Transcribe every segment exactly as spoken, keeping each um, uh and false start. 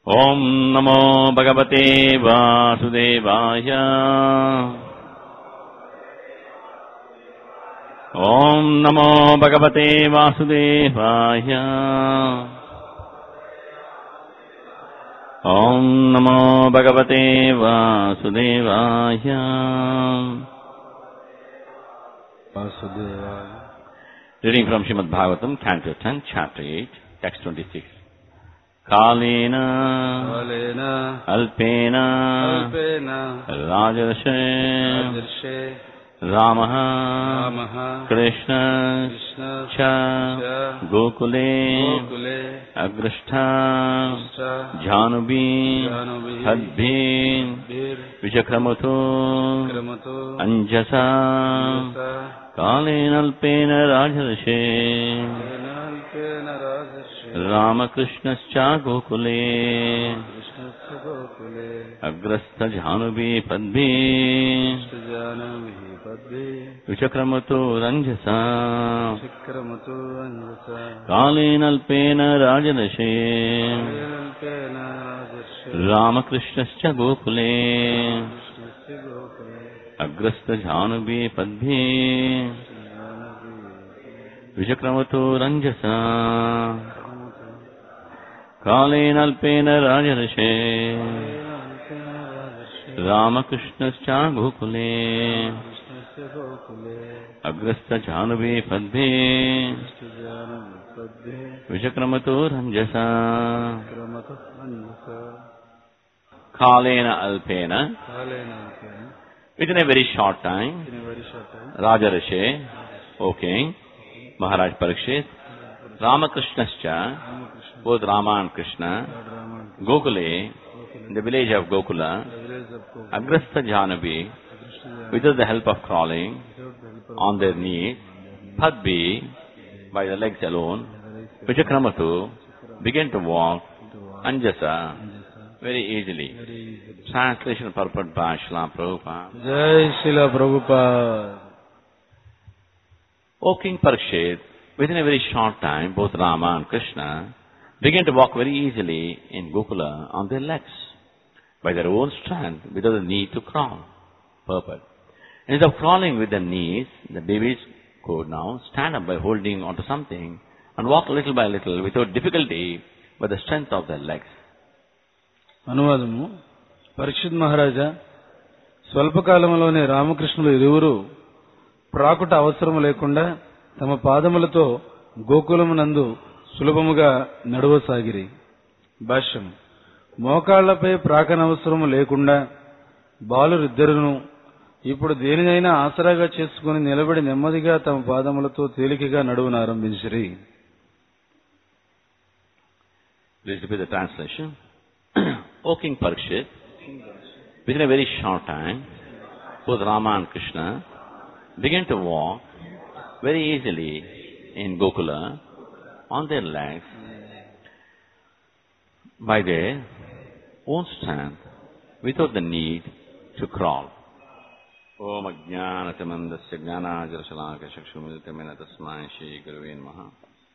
Om Namo Bhagavate Vasudevaya. Om Namo Bhagavate Vasudevaya. Om Namo Bhagavate Vasudevaya. Vasudevaya. Reading from Srimad Bhagavatam, Canto ten, Chapter eight, Text twenty-six. Kalena, Kalena, Alpena, Alpena, Rajarshe, Rajarshe, Ramaha, Ramaha, Krishna, Krishna, Cha, Cha, Gokule, Gokule, Agrishta, Krishna, Janubi, Janubi, Hadbin, Bir, Vishakramato, Kramato, Anjasa, Anjasa, Kalena, Alpena, Rajarshe, Kalena, Alpena, Rajarshe, Ramakrishna, Gokule, Krishna, Gokule, Agrasta, Janubi, Padbi, Janavi, Padvi, Vishakramato, Anjasa, Kramato, Anjasa, Kalena, Alpena, Rajarshe, Alpena, Rajarshe, Ramakrishna, Gokule, Krishna, Gokule, Agrasta, Janubi, Padbi, Janavi, Vishakramato, Anjasa, Kalena, Alpena, Rajarshe, Ramakrishna, Gokule, Agrasta, Janubi, Padbi, Vishakramato, Anjasa, Kalena, Alpena. Within a very short time, Rajarshe, O King, Maharaj Parikshit, Ramakrishna, both Rama and Krishna, Gokule, in the village of Gokula, Agrasta Janavi, without the help of crawling, on their knees, Padbi, by the legs alone, Vishakramato, began to walk, Anjasa, very easily. Translation purport by Srila Prabhupada. Jai Srila Prabhupada. O King Parikshit, within a very short time, both Rama and Krishna began to walk very easily in Gokula on their legs, by their own strength, without the need to crawl. Purport. Instead of crawling with their knees, the babies could now stand up by holding onto something and walk little by little without difficulty by the strength of their legs. అనువాదము. Parikshit మహారాజా, స్వల్పకాలంలోనే రామకృష్ణులు ఇరువురు ప్రాకుట అవసరం లేకుండా తమ పాదములతో గోకులమునందు సులభముగా నడవసాగిరి. భాష్యం. మోకాళ్లపై ప్రాకనవసరము లేకుండా బాలురిద్దరును ఇప్పుడు దేనినైనా ఆసరాగా చేసుకుని నిలబడి నెమ్మదిగా తమ పాదములతో తేలికగా నడువనారంభించిరి. Please repeat the translation. O King Parikshit, within a very short time, both Rama and Krishna began to walk very easily in Gokula on their legs by their own strength without the need to crawl. Om Ajnanatamandasya Jnanajarashalaka Chakshumilitamena Tasmai Shri Gurave Namaha.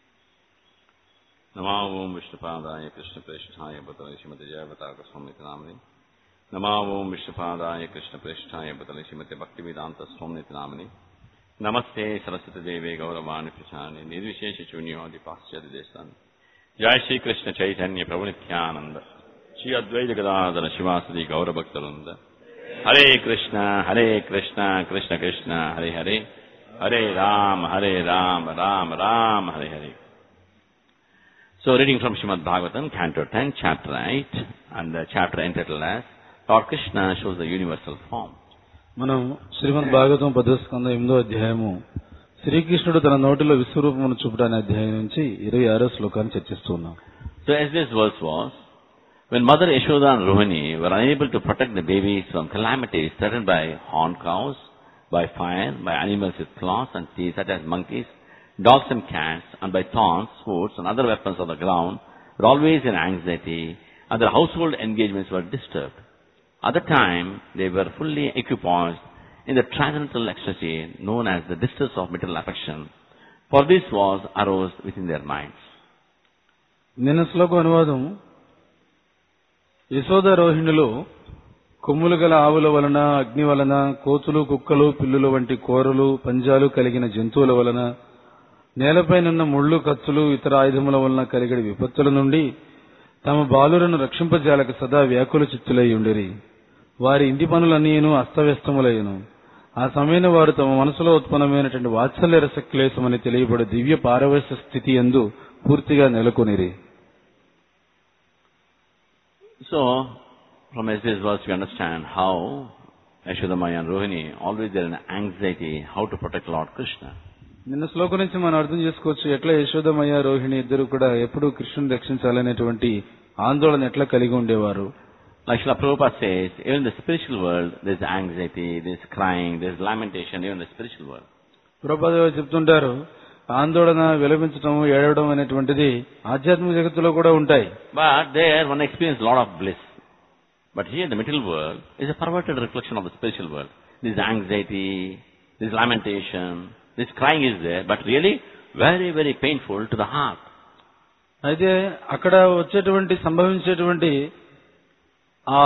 Namo Om Vishnupadaya Krishna Preshthaya Bhatale Srimati Jayavataka Swamiti Namani. Namo Om Vishnupadaya Krishna Preshthaya Bhatale Srimati Bhaktivedanta Swamiti Namani. Namaste Saraswati Devi Gauravani Prachani Nirvishesha Chunyodi Paschati Desani. Jai Shri Krishna Chaitanya Prabhu Nityananda Shri Advaita Gadadhara Shivasadi Gaura Bhaktarunda. Hare Krishna, Hare Krishna, Krishna Krishna, Hare Hare, Hare Ram, Hare Ram, Ram Ram, Hare Hare. So reading from Srimad Bhagavatam, Canto ten, Chapter eight, and the chapter entitled as Lord Krishna shows the universal form. మనం శ్రీమద్ భాగవతం పదో స్కంధం ఎనిమిదో అధ్యాయము శ్రీకృష్ణుడు తన నోటిలో విశ్వరూపమును చూపుటనే అధ్యాయం నుంచి ఇరవై ఆరో శ్లోకాన్ని చర్చిస్తున్నాం. So as this verse was, when Mother Yashoda and Rohini were unable to protect the babies from calamities threatened by horned cows, by fire, by animals with claws and teeth such as monkeys, dogs and cats, and by thorns, swords, and other weapons on the ground, were always in anxiety, and their household engagements were disturbed. At the time, they were fully equipoised in the transcendental ecstasy known as the distress of material affection, for this was aroused within their minds. నిన్న శ్లోకం అనువాదం, యశోద రోహిణులు కొమ్ములు గల ఆవుల వలన, అగ్ని వలన, కోతులు, కుక్కలు, పిల్లులు వంటి కోరలు, పంజాలు కలిగిన జంతువుల వలన, నేలపైనున్న ముళ్ళు, కత్తులు, ఇతర ఆయుధముల వలన కలిగిన విపత్తుల నుండి తమ బాలులను రక్షింపజాలక సదా వ్యాకుల చిత్తులై ఉండిరి. వారి ఇంటి పనులన్నీను అస్తవ్యస్తములయ్యను. ఆ సమయంలో వారు తమ మనసులో ఉత్పన్నమైనటువంటి వాత్సల్య రసక్లేశమని తెలియబడే దివ్య పారవశ్య స్థితి యందు పూర్తిగా నెలకొనిరి. So, from this verse we understand how Yashodamaya and Rohini always there in anxiety how to protect Lord Krishna. నిన్న శ్లోకం నుంచి మనం అర్థం చేసుకోవచ్చు ఎట్లా యశోదమయ్య రోహిణి ఇద్దరు కూడా ఎప్పుడూ కృష్ణుని రక్షించాలనేటువంటి ఆందోళన ఎట్లా కలిగి ఉండేవారు. Like Srila Prabhupada says, even in the spiritual world there is anxiety, there is crying, there is lamentation, even in the spiritual world. Prabhupada చెప్తుంటారు ఆందోళన, విలపించడం, ఏడవడం అనేటువంటిది ఆధ్యాత్మిక జగత్తులో కూడా ఉంటాయి. But there one experiences a lot of bliss. But here the material world is a perverted reflection of the spiritual world. There is anxiety, there is lamentation, this crying is there, but really very, very painful to the heart. అయితే అక్కడ వచ్చేటువంటి సంభవించేటువంటి ఆ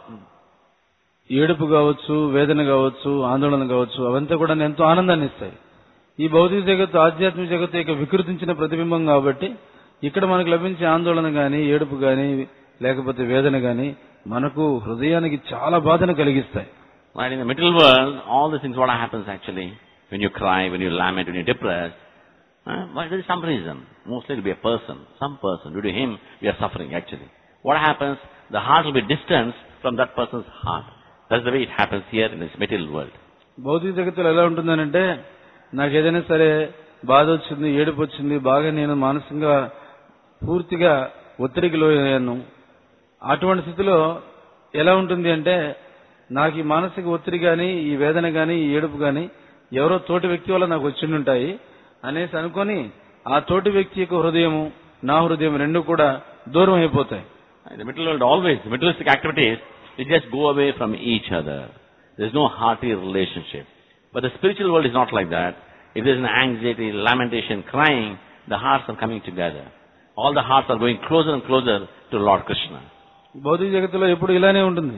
ఏడుపు కావచ్చు, వేదన కావచ్చు, ఆందోళన కావచ్చు, అవంతా కూడా ఎంతో ఆనందాన్ని ఇస్తాయి. ఈ భౌతిక జగత్తు, ఆధ్యాత్మిక జగత్తు యొక్క వికృతించిన ప్రతిబింబం కాబట్టి ఇక్కడ మనకు లభించే ఆందోళన గాని, ఏడుపు గాని, లేకపోతే వేదన గాని మనకు హృదయానికి చాలా బాధను కలిగిస్తాయి. Right, in the material world, all these things, what happens actually? When you cry, when you lament, when you're depressed, uh, well, there is some reason. Mostly it will be a person, some person. Due to him, we are suffering actually. What happens? The heart will be distanced from that person's heart. That's the way it happens here in this material world. భౌతిక జగత్తులో ఎలా ఉంటుందనంటే నాకు ఏదైనా సరే బాధ వచ్చింది, ఏడుపు వచ్చింది, బాగా నేను మానసికంగా పూర్తిగా ఒత్తిడికి లోనయ్యాను. అటువంటి స్థితిలో ఎలా ఉంటుంది అంటే నాకు ఈ మానసిక ఒత్తిడి గాని, ఈ వేదన గాని, ఈ ఏడుపు గాని ఎవరో తోటి వ్యక్తి వల్ల నాకు వచ్చిండుంటాయి అనేసి అనుకొని ఆ తోటి వ్యక్తి యొక్క హృదయము, నా హృదయం రెండు కూడా దూరం అయిపోతాయి. In the material world always, the materialistic activities, they just go away from each other. There is no hearty relationship. But the spiritual world is not like that. If there is an anxiety, lamentation, crying, the hearts are coming together. All the hearts are going closer and closer to Lord Krishna. భౌతిక జగత్తులో ఎప్పుడు ఇలానే ఉంటుంది.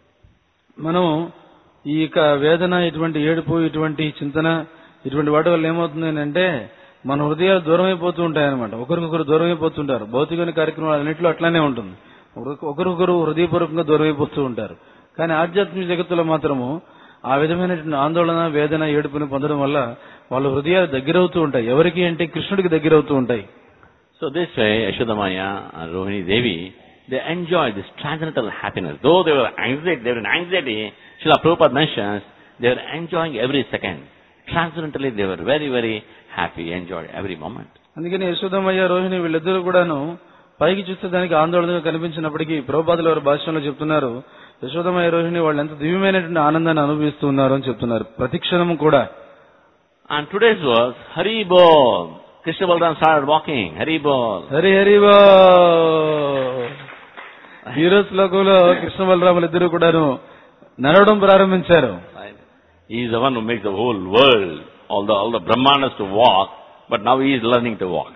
మనం ఈ యొక్క వేదన, ఇటువంటి ఏడుపు, ఇటువంటి చింతన, ఇటువంటి వాటి వల్ల ఏమవుతుంది అంటే మన హృదయాలు దూరం అయిపోతూ ఉంటాయన్నమాట. ఒకరికొకరు దూరం అయిపోతుంటారు. భౌతిక కార్యక్రమాలు అన్నింటిలో అట్లానే ఉంటుంది. ఒకరికొకరు హృదయపూర్వకంగా దూరం అయిపోతూ ఉంటారు. కానీ ఆధ్యాత్మిక జగత్తులో మాత్రము ఆ విధమైనటువంటి ఆందోళన, వేదన, ఏడుపుని పొందడం వల్ల వాళ్ళ హృదయాలు దగ్గరవుతూ ఉంటాయి. ఎవరికి అంటే కృష్ణుడికి దగ్గరవుతూ ఉంటాయి. So this way, Yashodamaya and Rohini Devi, they enjoyed this transcendental happiness. Though they were anxiety, they were in anxiety, Srila Prabhupada mentions, they were enjoying every second. Transcendentally, they were very, very happy, enjoyed every moment. అందుకని యశోదమయ్య, రోహిణి వీళ్ళిద్దరూ కూడాను పైకి చూస్తే దానికి ఆందోళనగా కనిపించినప్పటికీ ప్రభుపాదుల వారి భాషలో చెప్తున్నారు యశోదమయ్య, రోహిణి వాళ్ళు ఎంత దివ్యమైనటువంటి ఆనందాన్ని అనుభవిస్తూ ఉన్నారు అని చెప్తున్నారు ప్రతి క్షణం కూడా. And today's verse, Hari Bol. Krishna Balaram started walking. Hari Bol. Hari Hari బోల్. ఈ రోజు శ్లోకంలో కృష్ణ బలరాములు ఇద్దరు కూడాను నడవడం ప్రారంభించారు. He is the one who makes the whole world, all the all the Brahmanas to walk, but now he is learning to walk.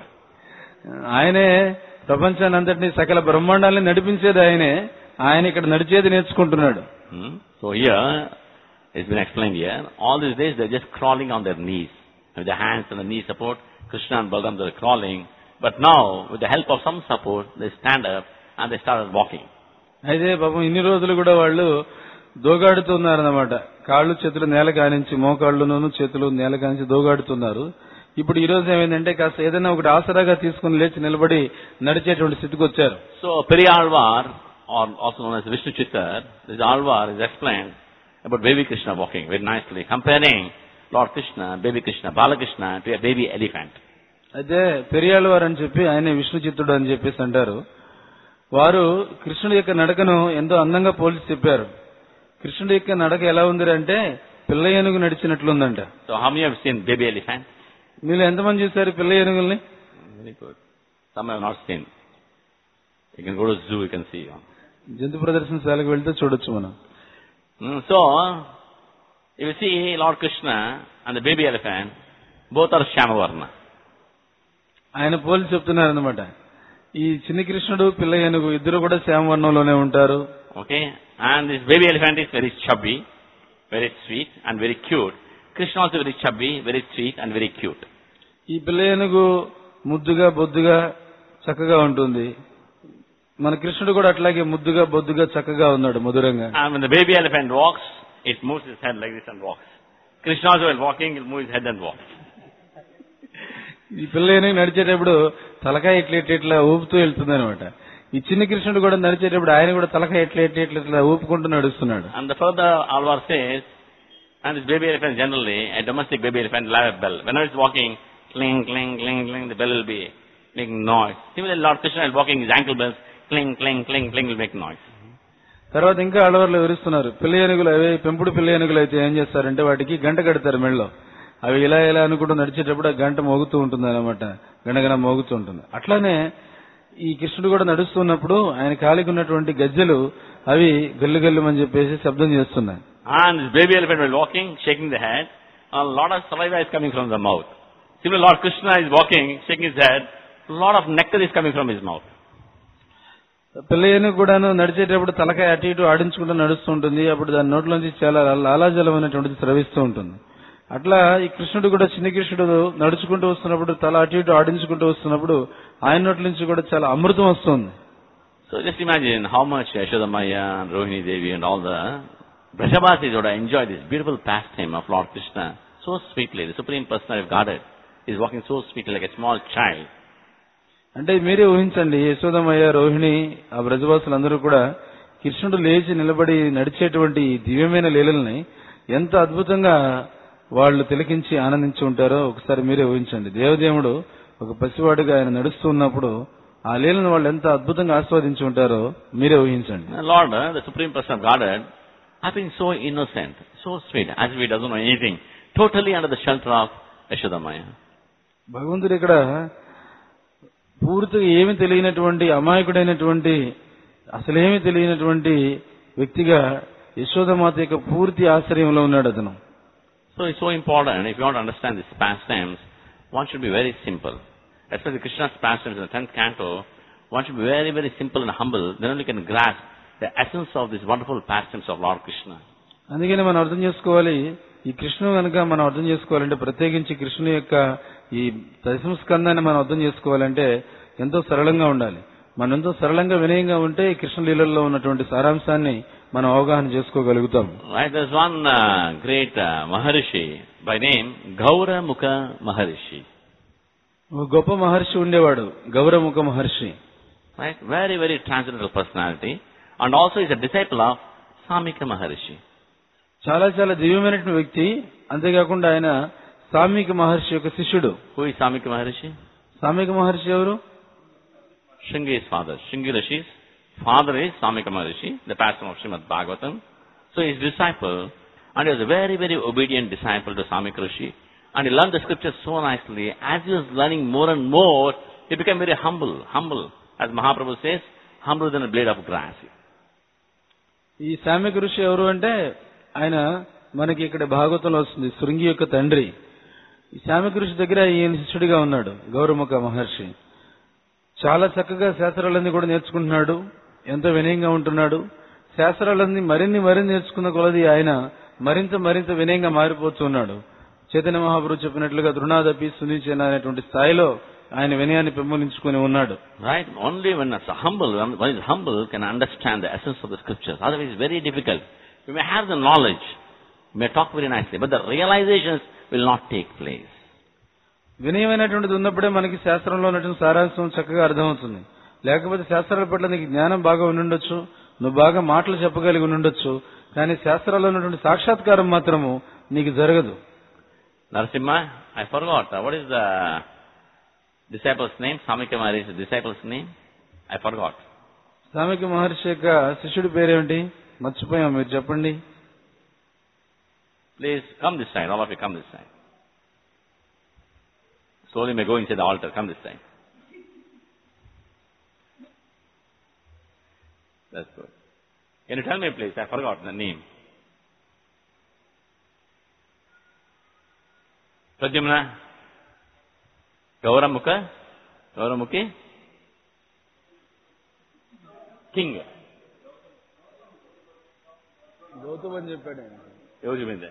ఆయనే ప్రపంచాన్ని అంతటినీ సకల బ్రహ్మాండాలని నడిపించేది ఆయనే. ఆయన ఇక్కడ నడిచేది నేర్చుకుంటున్నాడు. Hmm? So here, it's been explained here, all these days they're just crawling on their knees. With the hands and the knee support, Krishna and Balaram they're crawling. But now, with the help of some support, they stand up and they started walking. అయితే పాపం ఇన్ని రోజులు కూడా వాళ్ళు దోగాడుతున్నారన్నమాట. కాళ్ళు చేతులు నేల కానించి, మోకాళ్ళును చేతులు నేల కానించి దోగాడుతున్నారు. ఇప్పుడు ఈ రోజు ఏమైందంటే కాస్త ఏదైనా ఒకటి ఆసరాగా తీసుకుని లేచి నిలబడి నడిచేటువంటి స్థితికి వచ్చారు. So Periyalvar, or also known as Vishnu Chittar, this Alvar is explained about baby Krishna walking very nicely, comparing Lord Krishna, baby Krishna, Balakrishna to a baby elephant. అయితే పెరియాళ్వారు అని చెప్పి ఆయన విష్ణు చిత్తుడు అని చెప్పేసి అంటారు. వారు కృష్ణుడి యొక్క నడకను ఎంతో అందంగా పోల్చి చెప్పారు. కృష్ణుడి యొక్క నడక ఎలా ఉంది అంటే పిల్ల ఏనుగు నడిచినట్లుందంట. So how many have seen baby elephant? మీరు ఎంతమంది చూశారు పిల్ల ఏనుగుల్ని? Very good. Some have not seen. You can go to zoo, you can see. జంతు ప్రదర్శనశాలకు వెళ్తే చూడొచ్చు మనం. So, if you see Lord Krishna and the baby elephant, both are Shamavarna. ఆయన పోల్చి చెప్తున్నారు అనమాట. ఈ చిన్ని కృష్ణుడు పిల్ల ఏనుగు ఇద్దరు కూడా శ్యామవర్ణంలోనే ఉంటారు. Okay, and this baby elephant is very chubby, very sweet and very cute. Krishna also very chubby, very sweet and very cute. ఈ పిల్ల ఏనుగు ముద్దుగా బొద్దుగా చక్కగా ఉంటుంది. మన కృష్ణుడు కూడా అట్లాగే ముద్దుగా బొద్దుగా చక్కగా ఉన్నాడు మధురంగా. And when the baby elephant walks, it moves its head like this and walks. Krishna also while walking, it moves his head and walks. ఈ పిల్ల ఏనుగు నడిచేటప్పుడు తలకాయ ఇట్లా ఇట్లా ఇట్లా ఊపుతూ వెళ్తుంది అనమాట. ఈ చిన్న కృష్ణుడు కూడా నడిచేటప్పుడు ఆయన కూడా తలకాయ ఎట్లా ఎట్లా ఇట్లా ఇట్లా ఊపుకుంటూ నడుస్తున్నాడు. And the further Alvar says, and this baby elephant generally, a domestic baby elephant will have a bell. Whenever it's walking, cling, cling, cling, cling, the bell will be making noise. Similarly, Lord Krishna is walking, his ankle bells, cling, cling, cling, cling will make noise. తర్వాత ఇంకా అలవర్లు వివరిస్తున్నారు. పిల్ల ఏనుగులు అవి పెంపుడు పిల్ల ఏనుగులు అయితే ఏం చేస్తారంటే వాటికి గంట కడతారు మెళ్ళలో. అవి ఇలా ఇలా అనుకుంటూ నడిచేటప్పుడు ఆ గంట మోగుతూ ఉంటుంది అనమాట, గణగణ మోగుతూ ఉంటుంది. అట్లానే ఈ కృష్ణుడు కూడా నడుస్తున్నప్పుడు ఆయన కాలికి ఉన్నటువంటి గజ్జలు అవి గల్లు గల్లు అని చెప్పేసి శబ్దం చేస్తున్నాయి. And this baby elephant while walking, shaking the head, a lot of saliva is coming from the mouth. Similarly, Lord Krishna is walking, shaking his head, a lot of nectar is coming from his mouth. పిల్ల ఏనుగు కూడాను నడిచేటప్పుడు తలకాయ అటు ఇటు ఆడించుకుంటూ నడుస్తుంటుంది. అప్పుడు దాని నోట్లోంచి చాలా లాలాజలం అనేటువంటిది స్రవిస్తూ ఉంటుంది. అట్లా ఈ కృష్ణుడు కూడా చిన్న కృష్ణుడు నడుచుకుంటూ వస్తున్నప్పుడు తల అటు ఇటు ఆడించుకుంటూ వస్తున్నప్పుడు ఆయన నోట్ల నుంచి కూడా చాలా అమృతం వస్తుంది. So just imagine how much Yashoda Maya and Rohini Devi and all the Vrashabhasis would enjoy this beautiful pastime of Lord Krishna so sweetly. The Supreme Personality of Godhead is walking so sweetly like a small child. అంటే మీరే ఊహించండి, యశోదమయ్య రోహిణి ఆ బ్రజవాసులందరూ కూడా కృష్ణుడు లేచి నిలబడి నడిచేటువంటి దివ్యమైన లీలల్ని ఎంత అద్భుతంగా వాళ్ళు తిలకించి ఆనందించి ఉంటారో ఒకసారి మీరే ఊహించండి. దేవదేవుడు ఒక పసివాడుగా ఆయన నడుస్తూ ఉన్నప్పుడు ఆ లీలను వాళ్ళు ఎంత అద్భుతంగా ఆస్వాదించి ఉంటారో మీరే ఊహించండి. Lord, uh, the Supreme Person of Godhead, have been so innocent, so sweet, as if he doesn't know anything, totally under the shelter of Yashoda Maya. భగవంతుడు ఇక్కడ పూర్తిగా ఏమి తెలియనటువంటి అమాయకుడైనటువంటి అసలేమి తెలియనటువంటి వ్యక్తిగా యశోదమాత యొక్క పూర్తి ఆశ్రయంలో ఉన్నాడు అతను. So it's so important, if you want to understand these pastimes, one should be very simple. Especially Krishna's pastimes in the tenth canto, one should be very, very simple and humble, then only can grasp the essence of these wonderful pastimes of Lord Krishna. అందుకని మనం అర్థం చేసుకోవాలి, ఈ కృష్ణుడు కనుక మనం అర్థం చేసుకోవాలంటే, ప్రత్యేకించి కృష్ణుని యొక్క ఈ దశమ స్కందాన్ని మనం అర్థం చేసుకోవాలంటే ఎంతో సరళంగా ఉండాలి. మనం ఎంతో సరళంగా వినయంగా ఉంటే ఈ కృష్ణ లీలల్లో ఉన్నటువంటి సారాంశాన్ని మనం అవగాహన చేసుకోగలుగుతాం. Right, there's one uh, great uh, Maharishi by name Gauramukha Maharishi. ఒక గొప్ప మహర్షి ఉండేవాడు, గౌరముఖ మహర్షి. Right, very, very transcendental personality, and also is a disciple of Samika Maharishi. చాలా చాలా దివ్యమైనటువంటి వ్యక్తి, అంతేకాకుండా ఆయన సామిక మహర్షి యొక్క శిష్యుడు. Who is Samika Maharishi? Samika మహర్షి ఎవరు? Shringi's father. Shringi Rishi's father is Samika Maharishi, the pastor of Srimad Bhagavatam. So his disciple, and he was a very, very obedient disciple to Samika Rishi, and he learned the scriptures so nicely. As he was learning more and more, he became very humble, humble. As Mahaprabhu says, humble than a blade of grass. ఈ సామిక ఋషి ఎవరు అంటే ఆయన మనకి ఇక్కడ భాగవతంలో వస్తుంది, శృంగి యొక్క తండ్రి. ఈ సామిక ఋషి దగ్గర ఈయన శిష్యుడిగా ఉన్నాడు గౌరముఖ మహర్షి. చాలా చక్కగా శాస్త్రాలన్నీ కూడా నేర్చుకుంటున్నాడు, ఎంతో వినయంగా ఉంటున్నాడు. శాస్త్రాలన్నీ మరిన్ని మరిన్ని నేర్చుకున్న కొలది ఆయన మరింత మరింత వినయంగా మారిపోతున్నాడు. చైతన్య మహాప్రభు చెప్పినట్లుగా దృఢాదపి సునిచేన అనేటువంటి స్థాయిలో ఆయన వినయాన్ని పెంపొందించుకుని ఉన్నాడు. Right, only when it's humble, when one is humble, can understand the essence of the scriptures. Otherwise, it's very difficult. You may have the knowledge, you may talk very nicely, but the realizations will not take place. వినయమైనటువంటిది ఉన్నప్పుడే మనకి శాస్త్రంలో ఉన్నటువంటి సారాంశం చక్కగా అర్థమవుతుంది. లేకపోతే శాస్త్రాల పట్ల నీకు జ్ఞానం బాగా ఉండుండొచ్చు, నువ్వు బాగా మాటలు చెప్పగలిగి ఉండుండొచ్చు, కానీ శాస్త్రాల్లో ఉన్నటువంటి సాక్షాత్కారం మాత్రము నీకు జరగదు. Narasimha, I forgot. What is the disciple's name? Samika Maharishi's disciple's name? I forgot. Samika మహర్షి యొక్క శిష్యుడి పేరేమిటి? మర్చిపోయాం, మీరు చెప్పండి. Please come this side. All of you come this side. Slowly may go inside the altar. Come this side. That's good. Can you tell me, please? I forgot the name. Pradyumna? Gauramukha? Gauramukhi? King Gautam అని చెప్పాడు. ఎవరు చెప్పింది?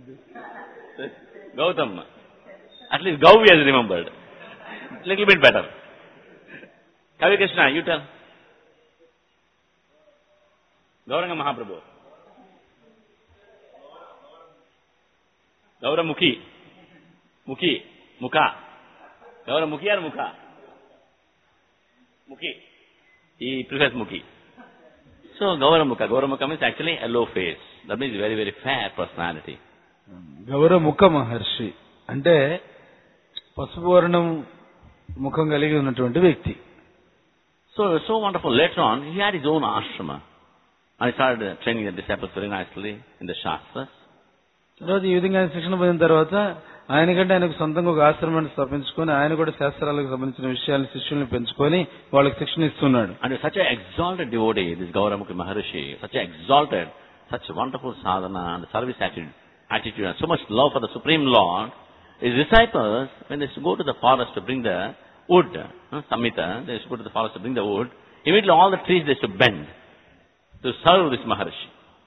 Gautam. At least Gau has remembered little bit better. Kavi Krishna, you tell. Gauranga Mahaprabhu. Gauramukhi. Mukhi. Mukha. Gauramukhi or Mukha? Mukhi. He prefers Mukhi. So Gauramukha. Gauramukha means actually yellow face. That means very, very fair personality. Gauramukha Maharshi అంటే పసుపు వర్ణం ముఖం కలిగి ఉన్నటువంటి వ్యక్తి. So so wonderful. Later on, he had his own ashrama. And he started training the disciples very nicely in the Shastras. తర్వాత ఈ విధంగా శిక్షణ పొందిన తర్వాత ఆయనకంటే ఆయనకు సొంతంగా ఒక ఆశ్రమాన్ని స్థాపించుకొని ఆయన కూడా శాస్త్రాలకు సంబంధించిన విషయాలను శిష్యుల్ని పెంచుకొని వాళ్ళకి శిక్షణ ఇస్తున్నాడు. And such an exalted devotee, this Gauramukha Maharshi, such an exalted, such wonderful sadhana and service attitude, attitude and so much love for the Supreme Lord. His disciples, when they used to go to the forest to bring the wood, uh, Samhita, they used to go to the forest to bring the wood, immediately all the trees they used to bend to serve this Maharshi.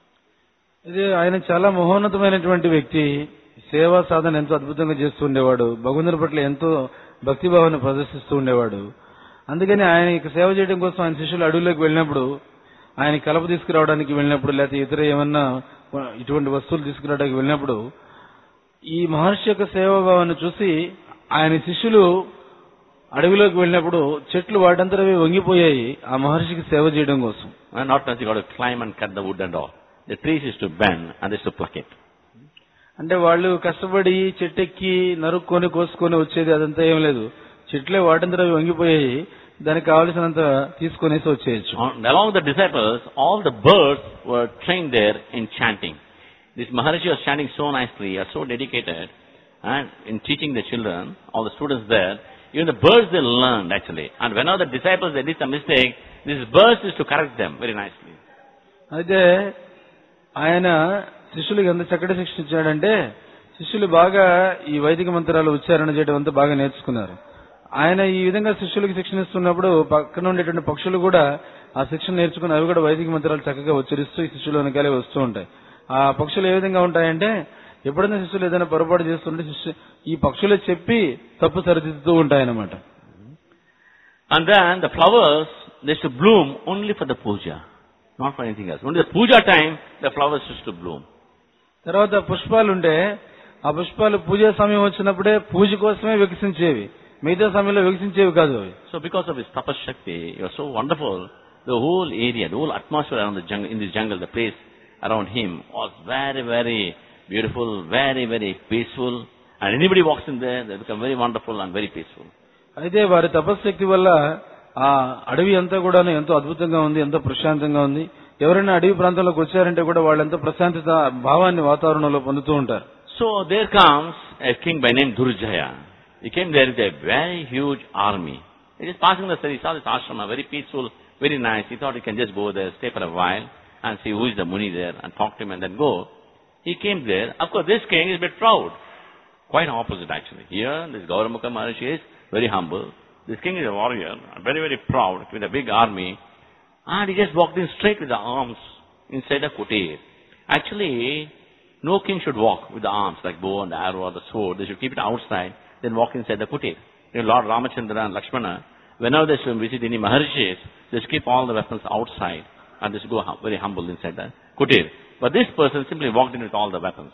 ఇది ఆయన చాలా మహోన్నతమైనటువంటి వ్యక్తి. సేవా సాధన ఎంతో అద్భుతంగా చేస్తూ ఉండేవాడు. భగవంతుని పట్ల ఎంతో భక్తిభావాన్ని ప్రదర్శిస్తూ ఉండేవాడు. అందుకని ఆయన ఇక సేవ చేయడం కోసం ఆయన శిష్యులు అడవుల్లోకి వెళ్ళినప్పుడు, ఆయన కలప తీసుకురావడానికి వెళ్ళినప్పుడు, లేకపోతే ఇతర ఏమన్నా ఇటువంటి వస్తువులు తీసుకురావడానికి వెళ్ళినప్పుడు ఈ మహర్షి యొక్క సేవాభావాన్ని చూసి ఆయన శిష్యులు అడవిలోకి వెళ్ళినప్పుడు చెట్లు వాటంతరవి వంగిపోయాయి ఆ మహర్షికి సేవ చేయడం కోసం. Not necessarily got to climb and cut the wood and all. The trees used to bend and they used to pluck it. అంటే వాళ్ళు కష్టపడి చెట్టెక్కి నరుక్కొని కోసుకొని వచ్చేది అదంతా ఏం లేదు. చెట్లే వాటంతా వంగిపోయాయి, దానికి కావలసినంత తీసుకొనేసి వచ్చేయచ్చు. Along with the disciples, all the birds were trained there in chanting. This Maharshi was chanting so nicely, was so dedicated, and in teaching the children, all the students there, even the birds they learned actually. And whenever the disciples they did some mistake, these birds used to correct them very nicely. అయితే ఆయన శిష్యులకు ఎంత చక్కటి శిక్షణ ఇచ్చాడంటే శిష్యులు బాగా ఈ వైదిక మంత్రాలు ఉచ్చారణ చేయడం అంతా బాగా నేర్చుకున్నారు. ఆయన ఈ విధంగా శిష్యులకు శిక్షణ ఇస్తున్నప్పుడు పక్కన ఉండేటువంటి పక్షులు కూడా ఆ శిక్షణ నేర్చుకుని అవి కూడా వైదిక మంత్రాలు చక్కగా ఉచ్చరిస్తూ ఈ శిష్యుల వెనకాలే వస్తూ ఉంటాయి. ఆ పక్షులు ఏ విధంగా ఉంటాయంటే ఎప్పుడైనా శిష్యులు ఏదైనా పొరపాటు చేస్తుంటే శిష్యు ఈ పక్షులే చెప్పి తప్పు సరిదిద్దుతూ ఉంటాయన్నమాట. And then the flowers they used to bloom only for the puja, not for anything else. Only the puja time the flowers used to bloom. తర్వాత పుష్పాలు ఉంటే ఆ పుష్పాలు పూజా సమయం వచ్చినప్పుడే పూజ కోసమే వికసించేవి, మిగతా సమయంలో వికసించేవి కాదు అవి. So because of his tapas shakti, it was so wonderful. The whole area, the whole atmosphere around the jungle, in this jungle, the place around him was very, very beautiful, very, very peaceful. And anybody walks in there, they become very wonderful and very peaceful. అయితే వారి తపశక్తి వల్ల ఆ అడవి అంతా కూడా ఎంతో అద్భుతంగా ఉంది, ఎంతో ప్రశాంతంగా ఉంది. ఎవరైనా అడవి ప్రాంతంలోకి వచ్చారంటే కూడా వాళ్ళంతా ప్రశాంతత భావాన్ని వాతావరణంలో పొందుతూ ఉంటారు. So there comes a king by name Durjaya. He came there with a very huge army. He is passing the city, he saw this ashrama, very peaceful, very nice. He thought he can just go there, stay for a while and see who is the Muni there and talk to him and then go. He came there. Of course, this king is a bit proud. Quite opposite actually. Here, this Gauramukha Maharshi is very humble. This king is a warrior, very, very proud, with a big army. And he just walked in straight with the arms inside the kutir. Actually, no king should walk with the arms like bow and arrow or the sword. They should keep it outside, then walk inside the kutir. You know, Lord Ramachandra and Lakshmana, whenever they should visit any Maharshis, they should keep all the weapons outside and they should go very humble inside the kutir. But this person simply walked in with all the weapons.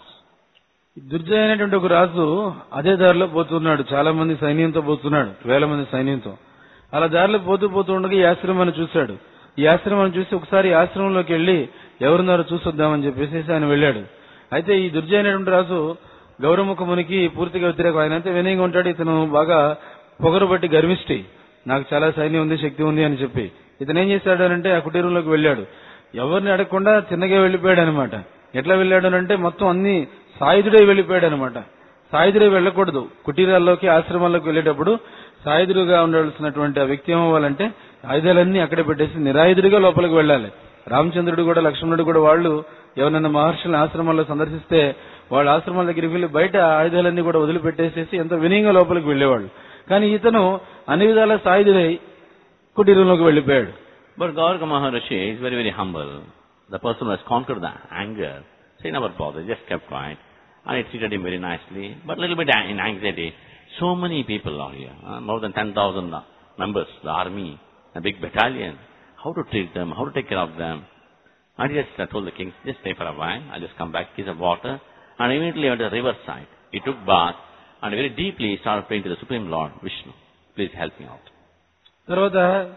Durjaya అనేటువంటి ఒక రాజు అదే దారిలో పోతున్నాడు, చాలా మంది సైన్యంతో పోతున్నాడు, వేల మంది సైన్యంతో. అలా దారిలో పోతూ పోతూ ఉండగా ఈ ఆశ్రమాన్ని చూశాడు. ఈ ఆశ్రమాన్ని చూసి ఒకసారి ఆశ్రమంలోకి వెళ్లి ఎవరున్నారో చూసొద్దామని చెప్పేసి ఆయన వెళ్ళాడు. అయితే ఈ దుర్జయ అనేటువంటి రాజు గౌరముఖ మునికి పూర్తిగా వ్యతిరేకం. ఆయన అయితే వినయంగా ఉంటాడు, ఇతను బాగా పొగరు బట్టి గర్విష్టి, నాకు చాలా సైన్యం ఉంది, శక్తి ఉంది అని చెప్పి ఇతను ఏం చేశాడు అంటే ఆ కుటీరంలోకి వెళ్ళాడు. ఎవరిని అడగకుండా చిన్నగా వెళ్లిపోయాడు అనమాట. ఎట్లా వెళ్ళాడు అంటే మొత్తం అన్ని సాయుధుడే వెళ్లిపోయాడు అనమాట. సాయుధుడే వెళ్లకూడదు, కుటీరాల్లోకి ఆశ్రమాల్లోకి వెళ్లేటప్పుడు సాయుధుడుగా ఉండాల్సినటువంటి ఆ వ్యక్తి ఏమవ్వాలంటే ఆయుధాలన్నీ అక్కడే పెట్టేసి నిరాయుధుడిగా లోపలికి వెళ్ళాలి. రామచంద్రుడు కూడా లక్ష్మణుడు కూడా వాళ్ళు ఎవరైనా మహర్షుల ఆశ్రమాల్లో సందర్శిస్తే వాళ్ళ ఆశ్రమాల దగ్గరికి వెళ్లి బయట ఆయుధాలన్నీ కూడా వదిలిపెట్టేసేసి ఎంతో వినయంగా లోపలికి వెళ్లేవాళ్ళు. కానీ ఇతను అన్ని విధాల సాయుధుడై కుటీరంలోకి వెళ్లిపోయాడు. But Gauranga Maharishi is very, very humble. The person who has conquered the anger, so he never bothered, just kept quiet. And he treated him very nicely, but a little bit in anxiety. So many people are here, uh, more than ten thousand members, the army, a big battalion. How to treat them, how to take care of them. And he just uh, told the king, just stay for a while, I'll just come back, kiss of water. And immediately went to the river side. He took bath and very deeply started praying to the Supreme Lord, Vishnu, please help me out. తర్వాత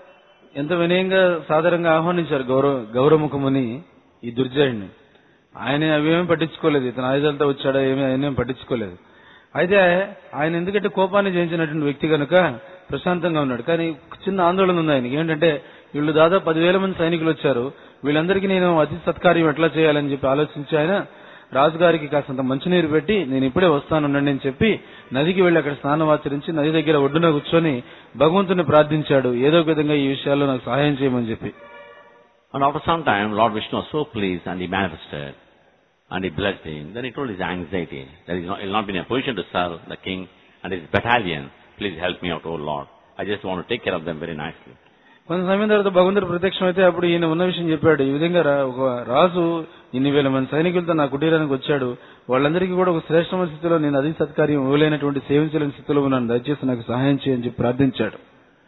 ఎంత వినయంగా సాధారణంగా ఆహ్వానించారు గౌరవ గౌరవముఖముని ఈ దుర్జయుడిని. ఆయన అవేమీ పట్టించుకోలేదు. ఇతను ఆయుధాలతో వచ్చాడో ఏమీ ఆయన పట్టించుకోలేదు. అయితే ఆయన ఎందుకంటే కోపాన్ని జయించినటువంటి వ్యక్తి కనుక ప్రశాంతంగా ఉన్నాడు. కానీ చిన్న ఆందోళన ఉంది ఆయనకి. ఏంటంటే వీళ్ళు దాదాపు పదివేల మంది సైనికులు వచ్చారు, వీళ్ళందరికీ నేను అతి సత్కార్యం ఎట్లా చేయాలని చెప్పి ఆలోచించి ఆయన రాజుగారికి కాసంత మంచినీరు పెట్టి నేను ఇప్పుడే వస్తానుండండి అని చెప్పి నదికి వెళ్లి అక్కడ స్నానం ఆచరించి నది దగ్గర ఒడ్డున కూర్చొని భగవంతుని ప్రార్థించాడు, ఏదో ఒక విధంగా ఈ విషయాల్లో నాకు సహాయం చేయమని చెప్పి. And after some time, Lord Vishnu was so pleased and he manifested and he blessed him. Then he told his anxiety that he will not be in a position to serve the king and his battalion. Please help me out, O Lord. I just want to take care of them very nicely. కొంత సమయం తర్వాత భగవంతుడు ప్రత్యక్షం అయితే అప్పుడు ఈయన ఉన్న విషయం చెప్పాడు. ఈ విధంగా ఒక రాజు ఇన్ని వేల మంది సైనికులతో నా కుటీరానికి వచ్చాడు, వాళ్ళందరికీ కూడా ఒక శ్రేష్టమైన స్థితిలో నేను అధిక సత్కార్యం ఇవ్వలేనటువంటి సేవించలేని స్థితిలో ఉన్నాను, దయచేసి నాకు సహాయం చేయని చెప్పి ప్రార్థించాడు.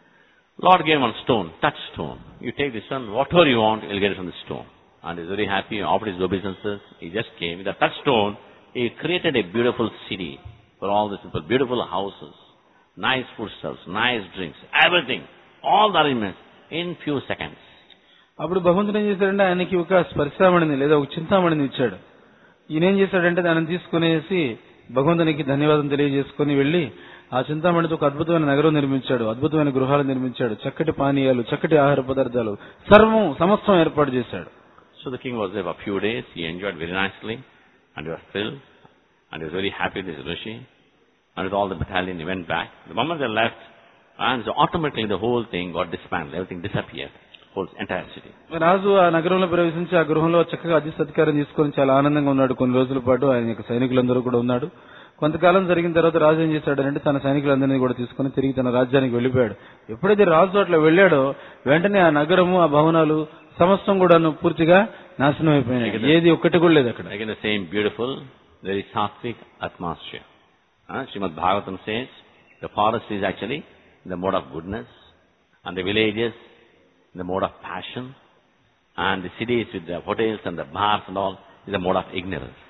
Lord gave one stone, touch stone. You take this one, whatever you want, you'll get it from the stone. And he's very happy, offered his obeisances. He just came. With the touch stone, he created a beautiful city for all the people, beautiful houses, nice foodstuffs, nice drinks, everything, all the arrangements in few seconds. అప్పుడు భగవంతుడు ఏం చేశాడంటే ఆయనకి ఒక స్పర్శామణిని లేదా ఒక చింతామణిని ఇచ్చాడు. ఈయన ఏం చేశాడంటే దానిని తీసుకునేసి భగవంతునికి ధన్యవాదం తెలియజేసుకుని వెళ్లి ఆ చింతామణితో ఒక అద్భుతమైన నగరం నిర్మించాడు, అద్భుతమైన గృహాలు నిర్మించాడు, చక్కటి పానీయాలు, చక్కటి ఆహార పదార్థాలు సర్వం సమస్తం ఏర్పాటు చేశాడు. So the king was there for a few days. He enjoyed very nicely and he was thrilled and he was very happy with his Rishi. And with all the battalion he went back. The moment they left, and so automatically the whole thing got disbanded. Everything disappeared. Whole entire city. రాజు ఆ నగరంలో ప్రవేశించి ఆ గృహంలో చక్కగా అతి సత్కారం తీసుకొని చాలా ఆనందంగా ఉన్నాడు. కొన్ని రోజుల పాటు ఆయన యొక్క సైనికులందరూ కూడా ఉన్నాడు. కొంతకాలం జరిగిన తర్వాత రాజు ఏం చేశాడంటే తన సైనికులందరినీ కూడా తీసుకుని తిరిగి తన రాజ్యానికి వెళ్లిపోయాడు. ఎప్పుడైతే రాజు అట్లా వెళ్ళాడో వెంటనే ఆ నగరము, ఆ భవనాలు సమస్తం కూడా పూర్తిగా నాశనం అయిపోయినాయి. ఏది ఒక్కటి కూడా లేదు అక్కడ. Again the same beautiful, very sattvic atmosphere. Uh, Srimad Bhagavatam says the forest is actually the mode of goodness, and the villages the mode of passion, and the cities with the hotels and the bars and all is the mode of ignorance.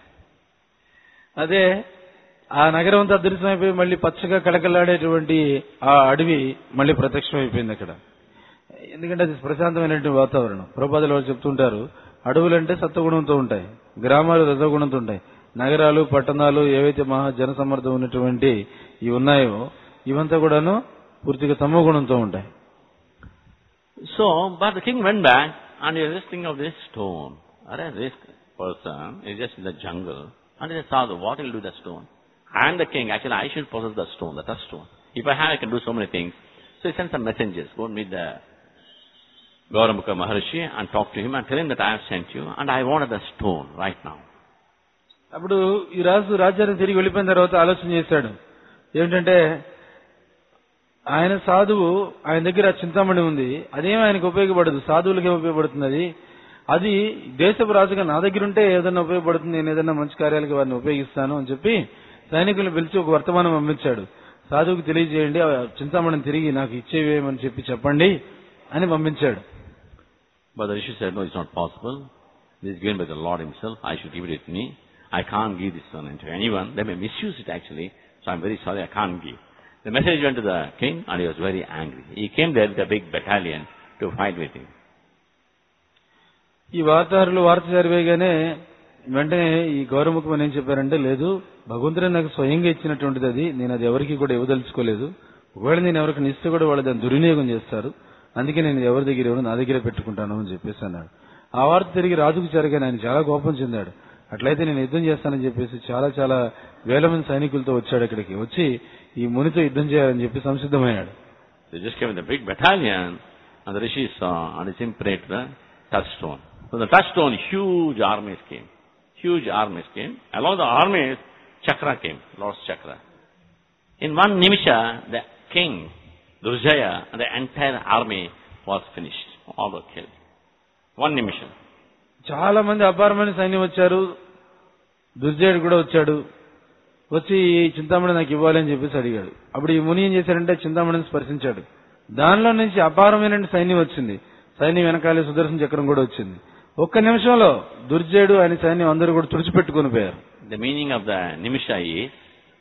అదే ఆ నగరం అంతా అదృశ్యం అయిపోయి మళ్ళీ పచ్చగా కళకళలాడేటువంటి ఆ అడవి మళ్ళీ ప్రత్యక్షం అయిపోయింది అక్కడ. ఎందుకంటే అది ప్రశాంతమైనటువంటి వాతావరణం. ప్రభుపాదులు వారు చెప్తుంటారు, అడవులంటే సత్వగుణంతో ఉంటాయి, గ్రామాలు రజోగుణంతో ఉంటాయి, నగరాలు పట్టణాలు ఏవైతే మహా జనసమ్మర్దం ఉన్నటువంటి ఇవి ఉన్నాయో ఇవంతా కూడాను పూర్తిగా తమోగుణంతో ఉంటాయి. So, but the king went back and he was just thinking of this stone. Alright, this person is just in the jungle and he saw what he'll do with the stone. I am the king, actually I should possess the stone, the touch stone. If I have, I can do so many things. So he sent some messengers, go and meet the Gauramukha Maharishi and talk to him and tell him that I have sent you and I wanted the stone right now. అప్పుడు ఈ రాజు రాజ్యానికి తిరిగి వెళ్ళిపోయిన తర్వాత ఆలోచన చేశాడు. ఏమిటంటే ఆయన సాధువు, ఆయన దగ్గర చింతామణి ఉంది, అదేం ఆయనకు ఉపయోగపడదు, సాధువులకే ఉపయోగపడుతుంది. అది అది దేశపు రాజుగా నా దగ్గర ఉంటే ఏదైనా ఉపయోగపడుతుంది, నేను ఏదైనా మంచి కార్యాలకి వారిని ఉపయోగిస్తాను అని చెప్పి సైనికులను పిలిచి ఒక వర్తమానం పంపించాడు. సాధువుకి తెలియజేయండి, ఆ చింతామణిని తిరిగి నాకు ఇచ్చేవేమని చెప్పి చెప్పండి అని పంపించాడు. But the Rishi said, no, it's not possible. This is given by the Lord himself. I should give it with me. I can't give this one to anyone. They may misuse it actually. So I'm very sorry, I can't give. The message went to the king and he was very angry. He came there with a big battalion to fight with him. ఈ వార్తాహరులు వార్త జరివేగానే వెంటనే ఈ గౌరవముఖం ఏం చెప్పారంటే, లేదు, భగవంతుడే నాకు స్వయంగా ఇచ్చినటువంటిది, అది నేను అది ఎవరికి కూడా ఇవ్వదలుచుకోలేదు. ఒకవేళ నేను ఎవరికి ఇస్తే కూడా వాళ్ళు దాన్ని దుర్వినియోగం చేస్తారు, అందుకే నేను ఎవరి దగ్గర ఇవ్వను, నా దగ్గరే పెట్టుకుంటాను అని చెప్పేసి అన్నాడు. ఆ వార్త తిరిగి రాజుకు జరగానే ఆయన చాలా కోపం చెందాడు. అట్లయితే నేను యుద్ధం చేస్తానని చెప్పేసి చాలా చాలా వేల మంది సైనికులతో వచ్చాడు. ఇక్కడికి వచ్చి ఈ మునితో యుద్ధం చేయాలని చెప్పి సంసిద్ధమయ్యాడు. They just came with a big battalion and the Rishi saw and he simply the touchstone. From the touchstone, huge armies came. Huge armies came. Along the armies, Chakra came, Lord's Chakra. In one nimisha, the king, Durjaya, and the entire army was finished. all were killed. One నిమిషం. చాలా మంది అపారమైన సైన్యం వచ్చారు. దుర్జయుడు కూడా వచ్చాడు. వచ్చి ఈ చింతామణి నాకు ఇవ్వాలి అని చెప్పేసి అడిగాడు. అప్పుడు ఈ ముని ఏం చేశాడంటే చింతామణిని స్పర్శించాడు. దానిలో నుంచి అపారమైన సైన్యం వచ్చింది. సైన్యం వెనకాలే సుదర్శన చక్రం కూడా వచ్చింది. ఒక్క నిమిషంలో దుర్జయుడు ఆయన సైన్యం అందరూ కూడా తుడిచిపెట్టుకుని పోయారు. The meaning of the Nimisha is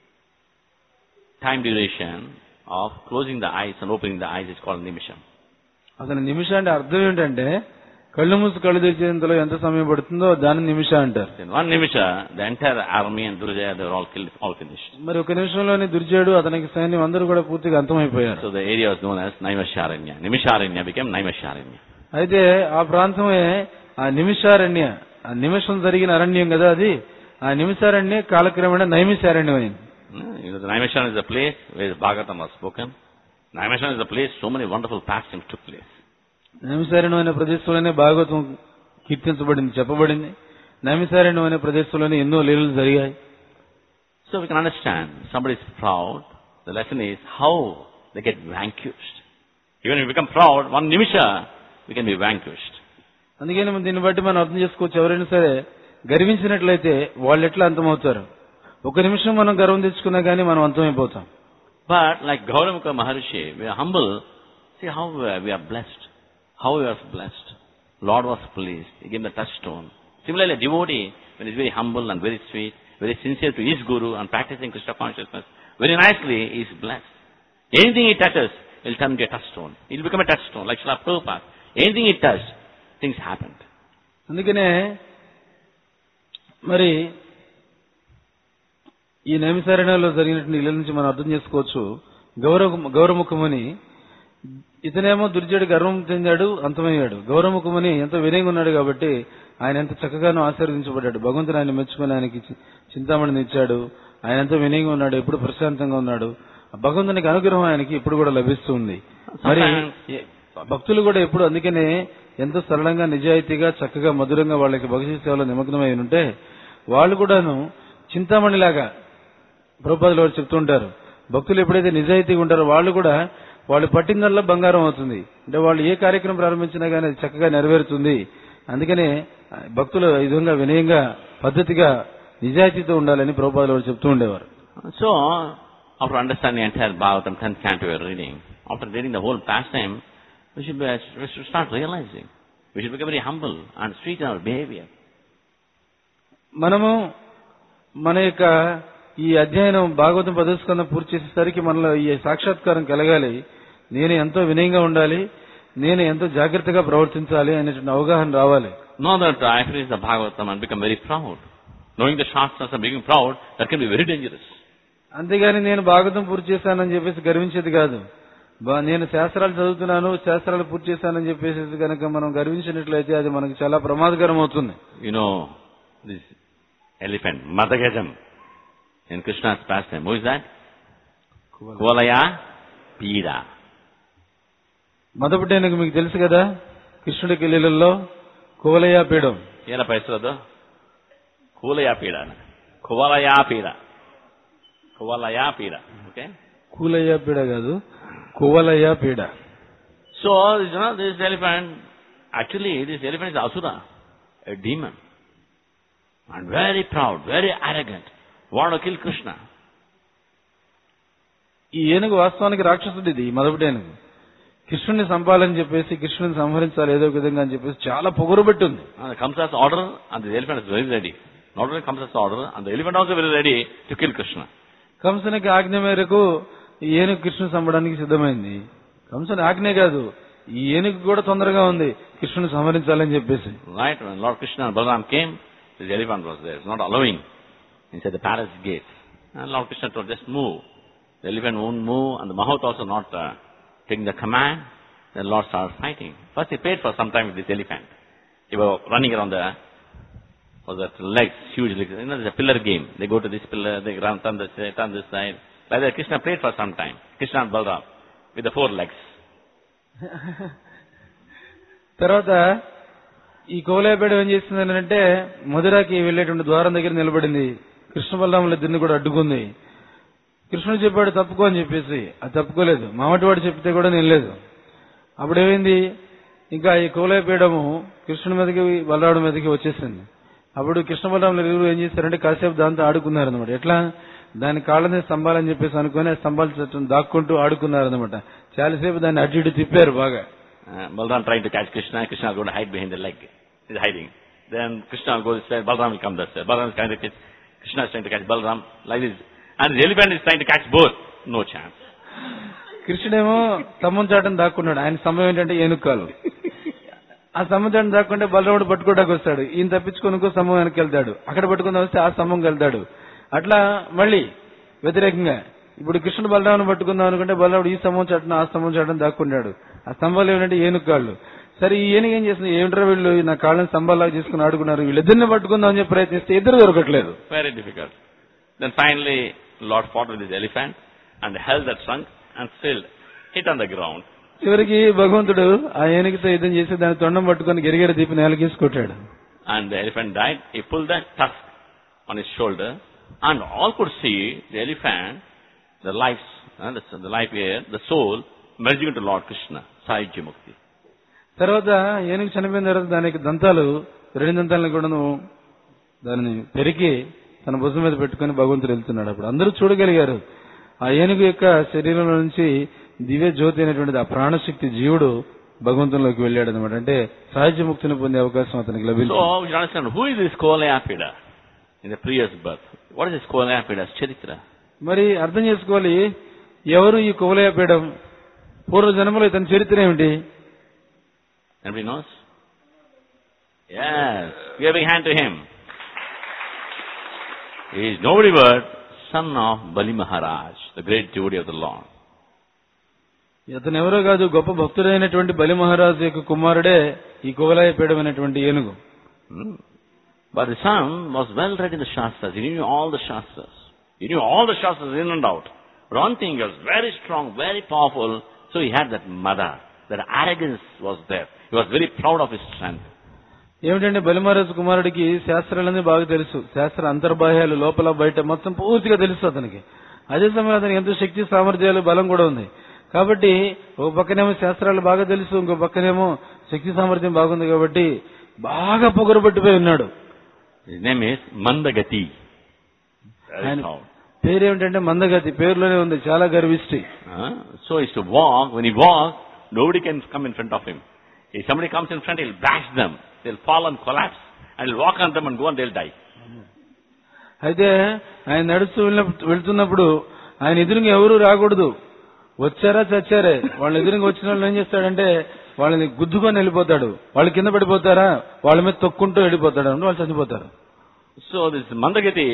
time duration of closing the eyes and opening the eyes is called నిమిషం. అసలు నిమిష అంటే అర్థం ఏంటంటే కళ్ళు మూసి కళ్ళు తెరిచేంతలో ఎంత సమయం పడుతుందో దాన్ని నిమిష అంటారు. In one Nimisha the entire army and Durjaya they were all killed, all finished. మరి ఒక నిమిషంలోనే దుర్జయుడు అతనికి సైన్యం అందరూ కూడా పూర్తిగా అంతమైపోయారు. So the area was known as Naimisharanya. నిమిషారణ్య became Naimisharanya. అయితే ఆ ప్రాంతమే ఆ నిమిషారణ్య, ఆ నిమిషం జరిగిన అరణ్యం కదా అది, ఆ నిమిషారణ్య కాలక్రమేణా నైమిషారణ్యం అయింది. You know, the Naimishan is a place where Bhagavatam was spoken. Naimishan is a place so many wonderful pastimes took place. Naimisharanya అనే ప్రదేశంలోనే భాగవతం కీర్తించబడింది, చెప్పబడింది. నైమిషారణ్యం అనే ప్రదేశంలోనే ఎన్నో లీలలు జరిగాయి. So we can understand somebody is proud. The lesson is how they get vanquished. Even if we become proud, one nimisha we can be vanquished. అందుకని మనం దీన్ని బట్టి మనం అర్థం చేసుకోవచ్చు. ఎవరైనా సరే గర్వించినట్లయితే వాళ్ళు ఎట్లా అంతమవుతారు. ఒక నిమిషం మనం గర్వం తెచ్చుకున్నా కానీ మనం అంతమైపోతాం. But like Gauramukha Maharishi, we are humble. See how we are blessed. How we are blessed. Lord was pleased. He gave the touchstone. Similarly, a devotee, when he is very humble and very sweet, very sincere to his guru and practicing Krishna consciousness, very nicely he is blessed. Anything he touches will turn into a touchstone. He will become a touchstone, like Srila Prabhupada. Anything he touched, things happened. అందుకనే మరి ఈ నైమిషారణ్యంలో జరిగినటువంటి ఇళ్ళ నుంచి మనం అర్థం చేసుకోవచ్చు. గౌరవ గౌరముఖముని ఇతనేమో దుర్జయుడు గర్వం చెందాడు, అంతమయ్యాడు. గౌరముఖముని ఎంతో వినయంగా ఉన్నాడు కాబట్టి ఆయన ఎంత చక్కగానో ఆశీర్వదించబడ్డాడు. భగవంతుడు ఆయన మెచ్చుకొని ఆయనకి చింతామణిని ఇచ్చాడు. ఆయన ఎంతో వినయంగా ఉన్నాడు, ఎప్పుడు ప్రశాంతంగా ఉన్నాడు. భగవంతునికి అనుగ్రహం ఆయనకి ఇప్పుడు కూడా లభిస్తుంది. మరి భక్తులు కూడా ఎప్పుడు అందుకనే ఎంతో సరళంగా నిజాయితీగా చక్కగా మధురంగా వాళ్ళకి భగవత్ సేవలో నిమగ్నమై ఉంటే వాళ్ళు కూడాను చింతామణిలాగా ప్రభుపాదులు వారు చెప్తుంటారు. భక్తులు ఎప్పుడైతే నిజాయితీగా ఉంటారో వాళ్ళు కూడా వాళ్ళు పట్టిందల్లా బంగారం అవుతుంది. అంటే వాళ్ళు ఏ కార్యక్రమం ప్రారంభించినా కానీ అది చక్కగా నెరవేరుతుంది. అందుకనే భక్తులు ఈ విధంగా వినయంగా పద్ధతిగా నిజాయితీతో ఉండాలని ప్రభుపాదులు వారు చెప్తూ ఉండేవారు. So, after understanding the entire Bhagavatam, tenth canto we are reading, after reading the whole pastime, we should, be, we should start realizing. We should become very humble and sweet in our behavior. మనము మన యొక్క ఈ అధ్యయనం భాగవతం పదస్కందం పూర్తి చేసేసరికి మనలో ఈ సాక్షాత్కారం కలగాలి. నేను ఎంతో వినయంగా ఉండాలి, నేను ఎంతో జాగ్రత్తగా ప్రవర్తించాలి అనేటువంటి అవగాహన రావాలి. Know that I finish the Bhagavatam and become very proud. Knowing the Shastras and becoming proud, that can be very dangerous. అంతేగాని నేను భాగవతం పూర్తి చేశానని చెప్పేసి గర్వించేది కాదు. నేను శాస్త్రాలు చదువుతున్నాను, శాస్త్రాలు పూర్తి చేశానని చెప్పేసి కనుక మనం గర్వించినట్లయితే అది మనకు చాలా ప్రమాదకరం అవుతుంది. You know, this elephant, Madagajam, in Krishna's pastime, who is that? Kuvalaya Pida. మదపుటేనుగు మీకు తెలుసు కదా, కృష్ణుడికి లీలల్లో కువలయా పీడం. ఏన పైసలదో కువలయా పీడ, కువలయా పీడ, కువలయా పీడ. ఓకే, కూలయా పీడ కాదు, కువలయా పీడ. So, you know, this elephant, actually, this elephant is Asura, a demon, and very proud, very arrogant, want to kill Krishna. ఈ ఏనుగు వాస్తవానికి రాక్షసుడు. ఇది మదపుటేనుగు కృష్ణుని సంపాలని చెప్పేసి కృష్ణుని సంహరించాలి ఏదో విధంగా అని చెప్పేసి చాలా పొగరుబెట్టుంది. Comes as order, and the elephant is very ready. Not only comes as order, and the elephant also very ready to kill Krishna. కంసునికి ఆజ్ఞ మేరకు ఈ ఏనుగు కృష్ణుని చంపడానికి సిద్ధమైంది. కంసుని ఆజ్ఞే కాదు, ఈ ఏనుగు కూడా తొందరగా ఉంది కృష్ణుని సంహరించాలని చెప్పేసి. Right, when Lord Krishna and Balaram came, the elephant was there, not allowing inside the palace gates. And Lord Krishna told, just move. The elephant won't move, and the Mahout also not uh, taking the command. Then Lord started fighting. First he played for some time with this elephant. He was running around the, was that legs, huge legs. You know, there's a pillar game. They go to this pillar, they run, turn this side, turn this side. Like that, Krishna played for some time. Krishna and Balaram with the four legs. తర్వాత ఈ కోలేపేడ ఏం చేస్తుంది అంటే మధురాకి వెళ్లేటువంటి ద్వారం దగ్గర నిలబడింది. కృష్ణ బలరాముల ఇద్దరిని కూడా అడ్డుకుంది. కృష్ణుడు చెప్పాడు తప్పుకో అని చెప్పేసి, అది తప్పుకోలేదు. మామటివాడు చెప్తే కూడా నేను లేదు. అప్పుడు ఏమైంది, ఇంకా ఈ కువలయపీఠము కృష్ణుడి మీదకి బలరాముడి మీదకి వచ్చేసింది. అప్పుడు కృష్ణ బలరాములు ఇరువురు ఏం చేశారంటే కాసేపు దాంతో ఆడుకున్నారనమాట. ఎట్లా దాని కాళ్ళని స్తంభాలని చెప్పేసి అనుకుని స్తంభాలు చెట్టు దాక్కుంటూ ఆడుకున్నారనమాట. చాలాసేపు దాన్ని అటు ఇటు తిప్పారు బాగా. Uh, Balaram trying to catch Krishna, Krishna is going to hide behind the leg. He's hiding. Then Krishna goes this way, Balaram will come this way. Balaram is trying to catch, Krishna is trying to catch Balaram, like this. And the elephant is trying to catch both. No chance. కృష్ణుడేమో స్తంభం చాటని దాక్కున్నాడు. ఆయన స్తంభం ఏంటంటే ఏనుక్కాలు. ఆ స్తంభం చాటని దాక్కుంటే బలరాముడు పట్టుకోవడానికి వస్తాడు. ఈయన తప్పించుకుని స్తంభం వెనక్కి వెళ్తాడు. అక్కడ పట్టుకుని వస్తే ఆ స్తంభంకి వెళ్తాడు. అట్లా మళ్ళీ వ్యతిరేకంగా ఇప్పుడు కృష్ణుడు బలరాముని పట్టుకుందాం అనుకుంటే బలరాముడు ఈ స్తంభం చాటను ఆ స్తంభం చాటని దాక్కున్నాడు. ఆ స్తంభాలు ఏమిటంటే ఏనుక్కాళ్ళు. సరే ఈ ఏనుగు ఏం చేస్తుంది, ఏమిట్రా వీళ్ళు నా కాళ్ళని స్తంభాల్లాగా చేసుకుని ఆడుకున్నారు, వీళ్ళిద్దరిని పట్టుకుందాం అని చెప్పి ప్రయత్నిస్తే ఇద్దరు దొరకట్లేదు. Very difficult. Then finally Lord fought with his elephant and held that trunk and still hit on the ground. చివరికి భగవంతుడు ఆ ఏనుగుతో యుద్ధం చేసి దాని తొండం పట్టుకుని గిరిగిరి దీపి నేలకేసి కొట్టాడు. And the elephant died. He pulled that tusk on his shoulder and all could see the elephant, the life, uh, the, the life here, the soul merging into Lord Krishna, Sahyajya Mukti. తర్వాత ఏనుగు చనిపోయిన తర్వాత దానికి దంతాలు రెండు దంతాలను కూడాను దానిని పెరికి తన భుజం మీద పెట్టుకుని భగవంతుడు వెళ్తున్నాడు. అప్పుడు అందరూ చూడగలిగారు ఆ ఏనుగు యొక్క శరీరంలో నుంచి దివ్య జ్యోతి అనేటువంటిది ఆ ప్రాణశక్తి జీవుడు భగవంతునిలోకి వెళ్ళాడు అనమాట. అంటే సహజ ముక్తిని పొందే అవకాశం అతనికి లభించింది. So you understand who is this Kuvalayapida in the previous birth? What is this Kuvalayapida's charitra? మరి అర్థం చేసుకోవాలి ఎవరు ఈ కువలయపీఠం, పూర్వ జన్మలో ఇతని చరిత్ర ఏమిటి? Anybody knows? Yes, give a hand to him. He is nobody but son of Bali Maharaj, the great devotee of the Lord. ఇతను ఎవరో కాదు, గొప్ప భక్తుడైనటువంటి బలి మహారాజు యొక్క కుమారుడే ఈ కువలయపీఠం అనేటువంటి ఏనుగు. Hmm. But the son was well read in the Shastras. He knew all the Shastras. He knew all the Shastras in and out. But one thing, he was very strong, very powerful, so he had that mother. That arrogance was there. He was very proud of his strength. ఏమిటంటే బలి మహారాజు కుమారుడికి శాస్త్రాలన్నీ బాగా తెలుసు. శాస్త్ర అంతర్బాహ్యాలు లోపల బయట మొత్తం పూర్తిగా తెలుసు అతనికి. అదే సమయంలో అతనికి ఎంతో శక్తి సామర్థ్యాలు బలం కూడా ఉంది. కాబట్టి ఒక పక్కనేమో శాస్త్రాలు బాగా తెలుసు, ఇంకో పక్కనేమో శక్తి సామర్థ్యం బాగుంది కాబట్టి బాగా పొగరు పట్టిపోయి ఉన్నాడు. His name is Mandagati. ఆయన పేరేమిటంటే మందగతి, పేరులోనే ఉంది, చాలా గర్విష్టి. Uh, so he used to walk. When he walks, nobody can come in front of him. If somebody comes in front, he'll bash them. They'll fall and collapse. And he'll walk on them and go and they'll die. అయితే ఆయన నడుస్తూ వెళ్తున్నప్పుడు ఆయన ఎదురుగా ఎవరూ రాకూడదు. వచ్చారా చచ్చారే, వాళ్ళ ఎదురుగా వచ్చిన వాళ్ళు ఏం చేస్తాడంటే వాళ్ళని గుద్దుకొని వెళ్ళిపోతాడు. వాళ్ళు కింద పడిపోతారా, వాళ్ళ మీద తొక్కుంటూ వెళ్ళిపోతాడు, వాళ్ళు చనిపోతారు. So this Mandagati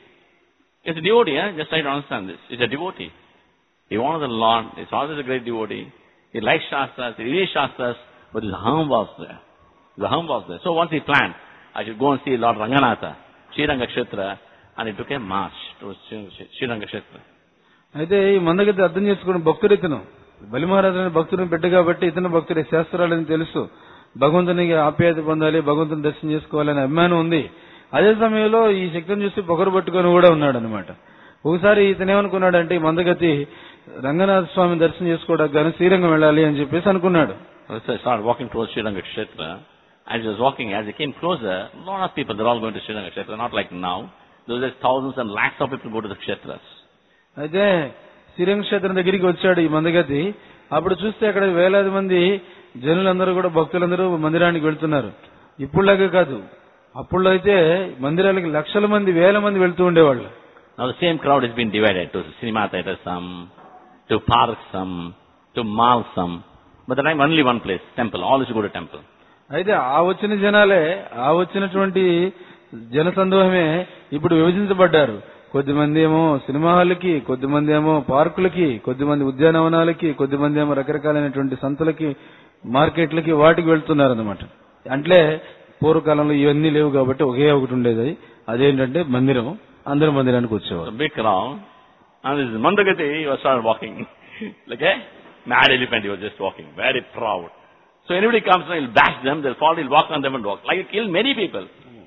is a devotee. Eh? Just try to understand this. He's a devotee. He wanted the Lord. He's always a great devotee. He likes Shastras. He reads Shastras. But his harm was there. The harm was there. So once he planned, I should go and see Lord Ranganatha, Sriranga Kshetra, and he took a march to Sriranga Kshetra. అయితే ఈ మందగతి అర్థం చేసుకోవడం భక్తుడు ఇతను. బలి మహారాజు అనే భక్తుడిని పెట్టు కాబట్టి ఇతను భక్తుడే, శాస్త్రాలని తెలుసు, భగవంతునికి ఆప్యాయత పొందాలి, భగవంతుని దర్శనం చేసుకోవాలనే అభిమానం ఉంది. అదే సమయంలో ఈ శక్తిని చూసి పొగరు పట్టుకొని కూడా ఉన్నాడు అనమాట. ఒకసారి ఇతను ఏమనుకున్నాడంటే ఈ మందగతి రంగనాథ స్వామిని దర్శనం చేసుకోవడానికి గాను శ్రీరంగం వెళ్ళాలి అని చెప్పేసి అనుకున్నాడు. So I started walking towards Sriranga Kshetra. As he was walking, as he came closer, a lot of people, they're all going to Sriranga Kshetra, not like now. Those days, thousands and lakhs of people go to the Kshetras. అయితే శ్రీరంగ క్షేత్రం దగ్గరికి వచ్చాడు ఈ మందగతి. అప్పుడు చూస్తే అక్కడ వేలాది మంది జనులందరూ కూడా భక్తులందరూ మందిరానికి వెళ్తున్నారు. ఇప్పుడులాగా కాదు, అప్పుడు అయితే మందిరాలకి లక్షల మంది, వేల మంది వెళ్తూ ఉండేవాళ్ళు. Now the same crowd has been divided to cinema theaters some, to parks some, to malls some. But the time only one place, temple. All is to go to temple. అయితే ఆ వచ్చిన జనాలే, ఆ వచ్చినటువంటి జనసందోహమే ఇప్పుడు విభజించబడ్డారు. కొద్దిమంది ఏమో సినిమా హాల్కి, కొద్దిమంది ఏమో పార్కులకి, కొద్దిమంది ఉద్యానవనాలకి, కొద్దిమంది ఏమో రకరకాలైనటువంటి సంతలకి, మార్కెట్లకి, వాటికి వెళ్తున్నారు అన్నమాట. అంటే పూర్వకాలంలో ఇవన్నీ లేవు కాబట్టి ఒకే ఒకటి ఉండేది, అదేంటంటే మందిరం. అందరూ మందిరానికి వచ్చేవారు. Big crowd. And this Mandagati, he was started walking like a mad elephant. He was just walking, very proud. So anybody comes and he'll bash them, they'll fall, he'll walk on them and walk. Like he killed many people.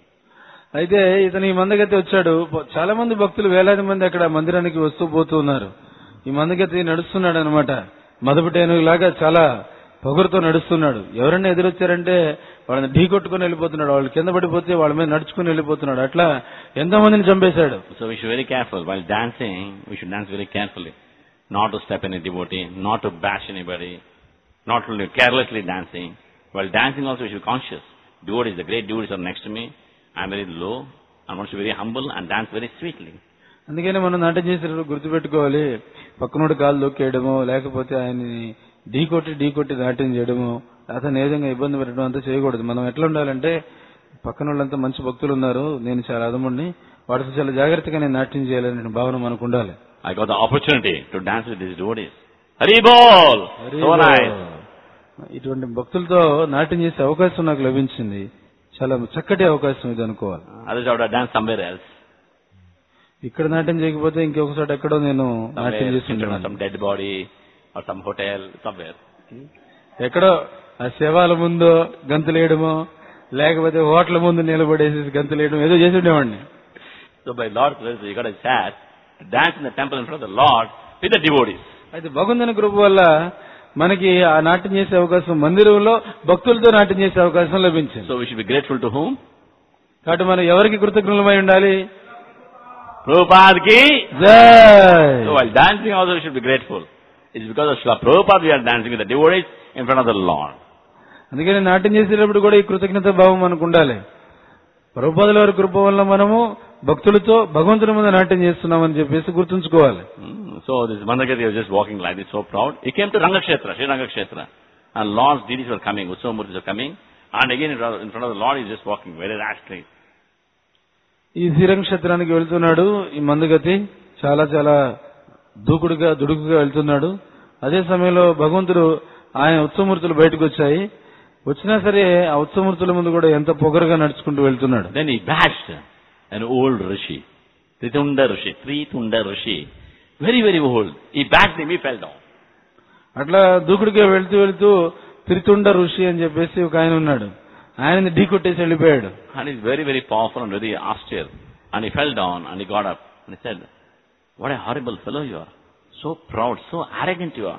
అయితే ఇతను ఈ మందగతి వచ్చాడు. చాలా మంది భక్తులు, వేలాది మంది అక్కడ మందిరానికి వస్తూ పోతూ ఉన్నారు. ఈ మందగతి నడుస్తున్నాడు అనమాట. మదపుటేనుగులాగా చాలా పొగరుతో నడుస్తున్నాడు. ఎవరైనా ఎదురొచ్చారంటే వాళ్ళని ఢీ కొట్టుకుని వెళ్ళిపోతున్నాడు. వాళ్ళు కింద పడిపోతే వాళ్ళ మీద నడుచుకుని వెళ్ళిపోతున్నాడు. అట్లా ఎంతో మందిని చంపేశాడు. So we should be very careful. While dancing, we should dance very carefully. Not to step in a devotee, not to bash anybody, not to live carelessly dancing. While dancing also we should be conscious. Devotees, the great devotees are next to me. I am very low. I want to be very humble and dance very sweetly. అందుకని మనం నాట్యం చేసేటప్పుడు గుర్తుపెట్టుకోవాలి. పక్కనోడు కాలు దొక్కేయడమో లేకపోతే ఆయన్ని ఢీ కొట్టి ఢీ కొట్టి నాట్యం చేయడము, అతను ఏ విధంగా ఇబ్బంది పెట్టడం అంతా చేయకూడదు. మనం ఎట్లా ఉండాలంటే పక్కన వాళ్ళంతా మంచి భక్తులు ఉన్నారు, నేను చాలా అదముడిని, వాటితో చాలా జాగ్రత్తగా నేను నాట్యం చేయాలనే భావన మనకు ఉండాలి. I got the opportunity to dance with these devotees. Hari Bol! So nice. ఇటువంటి భక్తులతో నాట్యం చేసే అవకాశం నాకు లభించింది. చాలా చక్కటి అవకాశం ఇది అనుకోవాలి. Others have to dance somewhere else. ఇక్కడ నాట్యం చేయకపోతే ఇంకొకసారి ఎక్కడో నేను నాట్యం చేస్తుంటాను. Some dead body or some hotel, somewhere. ఎక్కడో ఆ శవాల ముందు గంతులేయడమో లేకపోతే హోటల్ ముందు నిలబడేసి గంతులేయడం ఏదో చేసి ఉండేవాడిని. So by Lord's grace, you got a chance to dance in the temple in front of the Lord with the devotees. అయితే భగవంతుని కృప వల్ల మనకి ఆ నాట్యం చేసే అవకాశం, మందిరంలో భక్తులతో నాట్యం చేసే అవకాశం లభించింది. So we should be grateful to whom? కాబట్టి మనం ఎవరికి కృతజ్ఞులమై ఉండాలి? Prabhupada ki జై. So while dancing also we should be grateful. It's because of Srila Prabhupada we are dancing with the devotees in front of the Lord. అందుకని నాట్యం చేసేటప్పుడు కూడా ఈ కృతజ్ఞత భావం మనకు ఉండాలి. ప్రభుపాదుల వారి కృప వల్ల మనము భక్తులతో భగవంతుని ముందు నాట్యం చేస్తున్నామని చెప్పేసి గుర్తుంచుకోవాలి. So this Mandagati was just walking like this, so proud. He came to Rangakshetra, Sri Rangakshetra, and Lord's deities were coming, Utsamamurtis were coming, and again in front of the Lord he was just walking very rashly. ఈ శ్రీరంగ క్షేత్రానికి వెళ్తున్నాడు ఈ మందగతి, చాలా చాలా దూకుడుగా దుడుకుగా వెళ్తున్నాడు. అదే సమయంలో భగవంతుడు ఆయన ఉత్సవమూర్తులు బయటకు వచ్చాయి. వచ్చినా సరే ఆ ఉత్సవమూర్తుల ముందు కూడా ఎంత పొగరుగా నడుచుకుంటూ వెళ్తున్నాడు. Then he bashed an old rishi, Tritunda Rishi, Tritunda Rishi, very very old. He bashed him, he fell down. అట్లా దూకుడుగా వెళ్తూ వెళ్తూ త్రితుండ ఋషి అని చెప్పేసి ఒక ఆయన ఉన్నాడు, ఆయనని ఢీ కొట్టేసి వెళ్ళిపోయాడు. And he's very very powerful and very austere. And he fell down and he got up and he said, "What a horrible fellow you are. So proud, so arrogant you are."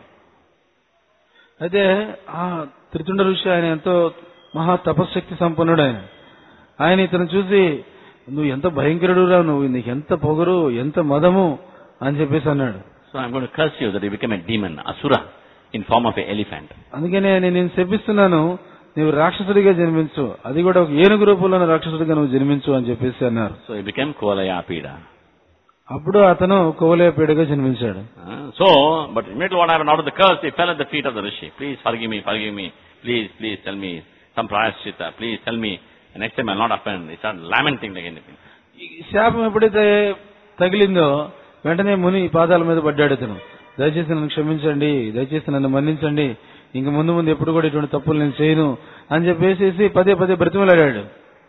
అయితే ఆ త్రితుండ ఋషి ఆయన ఎంతో మహా తపశక్తి సంపన్నుడు. ఆయన ఆయన ఇతను చూసి, నువ్వు ఎంత భయంకరుడురా, నువ్వు నీకు ఎంత పొగరు, ఎంత మదము అని చెప్పేసి అన్నాడు. So I'm going to curse you that you become a demon, asura, in form of an elephant. అందుకనే నేను శపిస్తున్నాను, నువ్వు రాక్షసుడిగా జన్మించు, అది కూడా ఒక ఏనుగు రూపంలో రాక్షసుడిగా నువ్వు జన్మించు అని చెప్పేసి అన్నారు. So he became Kuvalayapida. అప్పుడు అతను కువలయపీడగా జన్మించాడు. So, but immediately what happened, out of the curse, he fell at the feet of the rishi. Please forgive me, forgive me. Please, please tell me some prayashchita. Please tell me. The next time I'll not offend. He started lamenting like anything. ఈ శాపం ఎప్పుడైతే తగిలిందో వెంటనే ముని పాదాల మీద పడ్డాడు. ఇతను, దయచేసి నన్ను క్షమించండి, దయచేసి నన్ను మన్నించండి, ఇంక ముందు ముందు ఎప్పుడు కూడా ఇటువంటి తప్పులు నేను చేయను అని చెప్పేసి పదే పదే బ్రతిమలాడాడు.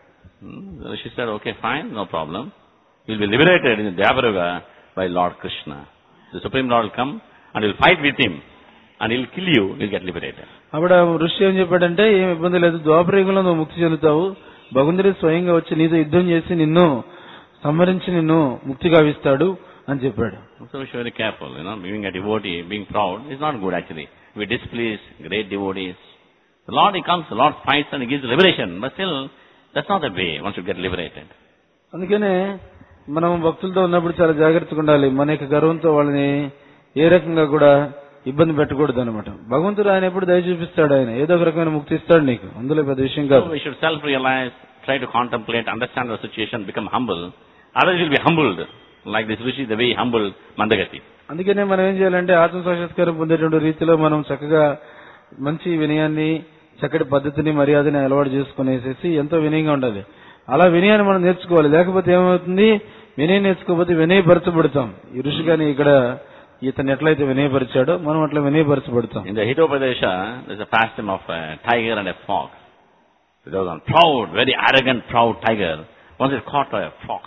The rishi said, okay, fine, no problem. You'll be liberated in the Dhyaparaga by Lord Krishna. The Supreme Lord will come and you'll fight with him and he'll kill you, you'll get liberated. అప్పుడు ఋషి ఏం చెప్పాడంటే, ఏం ఇబ్బంది లేదు, ద్వాపరయుగంలో నువ్వు ముక్తి చెందుతావు, భగవంతుడే స్వయంగా వచ్చి నీతో యుద్ధం చేసి నిన్ను సంహరించి నిన్ను ముక్తి గావిస్తాడు అని చెప్పాడు. So we should be very careful, you know, being a devotee, being proud is not good actually. We displease great devotees. The Lord, he comes, the Lord fights and he gives liberation, but still, that's not the way one should get liberated. అందుకనే మనం భక్తులతో ఉన్నప్పుడు చాలా జాగ్రత్తగా ఉండాలి. మన యొక్క గర్వంతో వాళ్ళని ఏ రకంగా కూడా ఇబ్బంది పెట్టకూడదు అనమాట. భగవంతుడు ఆయన ఎప్పుడు దయ చూపిస్తాడు, ఆయన ఏదో ఒక రకమైన ముక్తి ఇస్తాడు నీకు, అందులో పెద్ద విషయం కాదు. So we should self-realize, try to contemplate, understand the situation, become humble. Others will be humbled, like this Rishi, the way he humbled Mandagati. అందుకనే మనం ఏం చేయాలంటే ఆత్మ సాక్షాత్కారం పొందేటువంటి రీతిలో మనం చక్కగా మంచి వినయాన్ని, చక్కటి పద్ధతిని, మర్యాదని అలవాటు చేసుకునేసేసి ఎంతో వినయంగా ఉండాలి. అలా వినయాన్ని మనం నేర్చుకోవాలి. లేకపోతే ఏమవుతుంది, వినయం నేర్చుకోకపోతే వినయపరచబడతాం. ఈ ఋషి గాని ఇక్కడ ఇతను ఎట్లయితే వినయపరిచాడో మనం అట్లా వినయపరచబడతాం. In the Hitopadesha, there's a pastime of a tiger and a fox. There was a proud, very arrogant, proud tiger. Once it caught by a fox.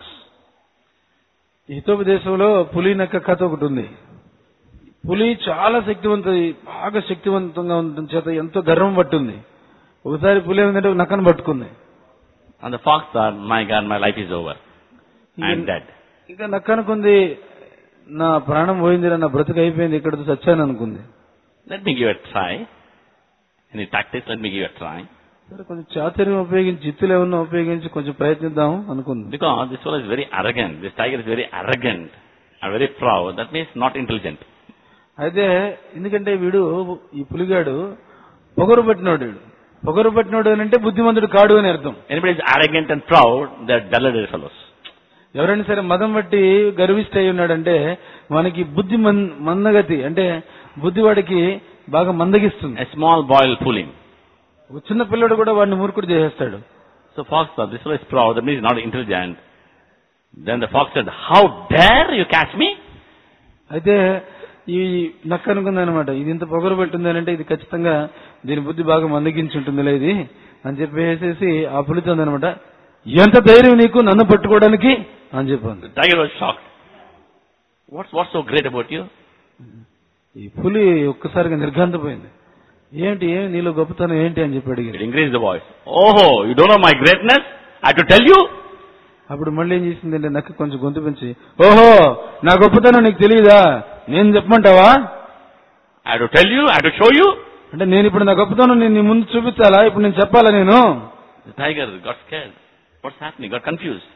హితోపదేశంలో పులి నక్క కథ ఒకటి ఉంది. పులి చాలా శక్తివంత, బాగా శక్తివంతంగా ఉండటం చేత ఎంతో గర్వం పట్టుంది. ఒకసారి పులి ఏంటంటే నక్కను పట్టుకుంది. And the fox thought, my God, my life is over. I am dead. ఇంకా నక్క అనుకుంది, నా ప్రాణం పోయింది, నా బ్రతుకు అయిపోయింది, ఇక్కడతో చచ్చాను అనుకుంది. Let me give it a try. Any tactics? Let me give you a try. సరే కొంచెం చాతుర్యం ఉపయోగించి జిత్తులు ఏమన్నా ఉపయోగించి కొంచెం ప్రయత్నిద్దాం అనుకుంది. Because this fellow is very arrogant. This tiger is very arrogant and very proud. That means not intelligent. అయితే ఎందుకంటే వీడు ఈ పులిగాడు పొగరు పట్టినోడు. వీడు పొగరు పట్టినోడు అని అంటే బుద్ధిమంతుడు కాడు అని అర్థం. Anybody is arrogant and proud, they are dull fellows. ఎవరైనా సరే మదం బట్టి గర్విష్ట అయి ఉన్నాడంటే మనకి బుద్ధి మందగతి అంటే బుద్ధి వాడికి బాగా మందగిస్తుంది. A small boy will pull him. ఒక చిన్న పిల్లడు కూడా వాడిని మూర్ఖుడు చేసేస్తాడు. So fox thought, this fellow is proud, that means he's not intelligent. Then the fox said, how dare you catch me? అయితే ఈ నక్క అనుకుంది అనమాట, ఇది ఇంత పొగరు పెట్టింది అంటే ఇది ఖచ్చితంగా దీని బుద్ధి బాగా మందగించి ఉంటుందిలే ఇది అని చెప్పేసేసి ఆ పులితోంది అనమాట, ఎంత ధైర్యం నీకు నన్ను పట్టుకోవడానికి అని చెప్పింది. The tiger was shocked. What's, what's so great about you? ఈ పులి ఒక్కసారిగా నిర్ఘాంతపోయింది. ఏంటి ఏం నీలో గొప్పతనం ఏంటి అని చెప్పి అడిగింది. It increased the voice. Oh, you don't know my greatness? I have to tell you? అప్పుడు మళ్ళీ ఏం చేసిందంటే నక్క కొంచెం గొంతు పెంచి, ఓహో నా గొప్పతనం నీకు తెలియదా, నేను చెప్పమంటావా? I have to tell you? I have to show you? అంటే నేను ఇప్పుడు నా గొప్పతనం నేను నీ ముందు చూపించాలా, ఇప్పుడు నేను చెప్పాలా నేను? The tiger got scared. What's happening? Got confused.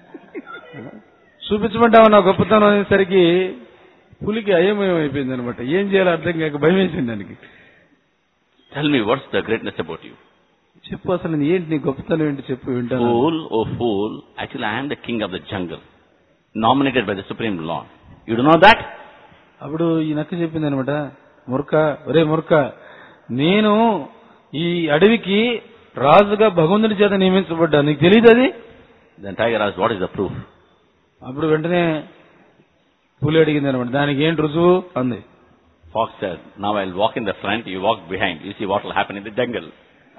చూపించమంటావా నా గొప్పతనం అనేసరికి పులికి అయోమయం అయిపోయింది అనమాట. ఏం చేయాలో అర్థం కాక భయం వేసింది దానికి. Tell me, what's the greatness about you? చెప్పు అసలు ఏంటి నీ గొప్పతనం ఏంటి చెప్పు వింటాను. Fool, oh fool, actually I am the king of the jungle, nominated by the Supreme Lord. You don't know that? అప్పుడు ఈ నక్క చెప్పింది అనమాట, ముర్ఖ, ఒరే ముర్ఖ, నేను ఈ అడవికి రాజుగా భగవంతుడి చేత నియమించబడ్డా, నీకు తెలియదు అది? Then tiger asked, what is the proof? అప్పుడు వెంటనే పులి అడిగింది అనమాట, దానికి ఏంటి రుజువు అంది. Fox said, now I'll walk in the front, you walk behind, you see what will happen in the jungle.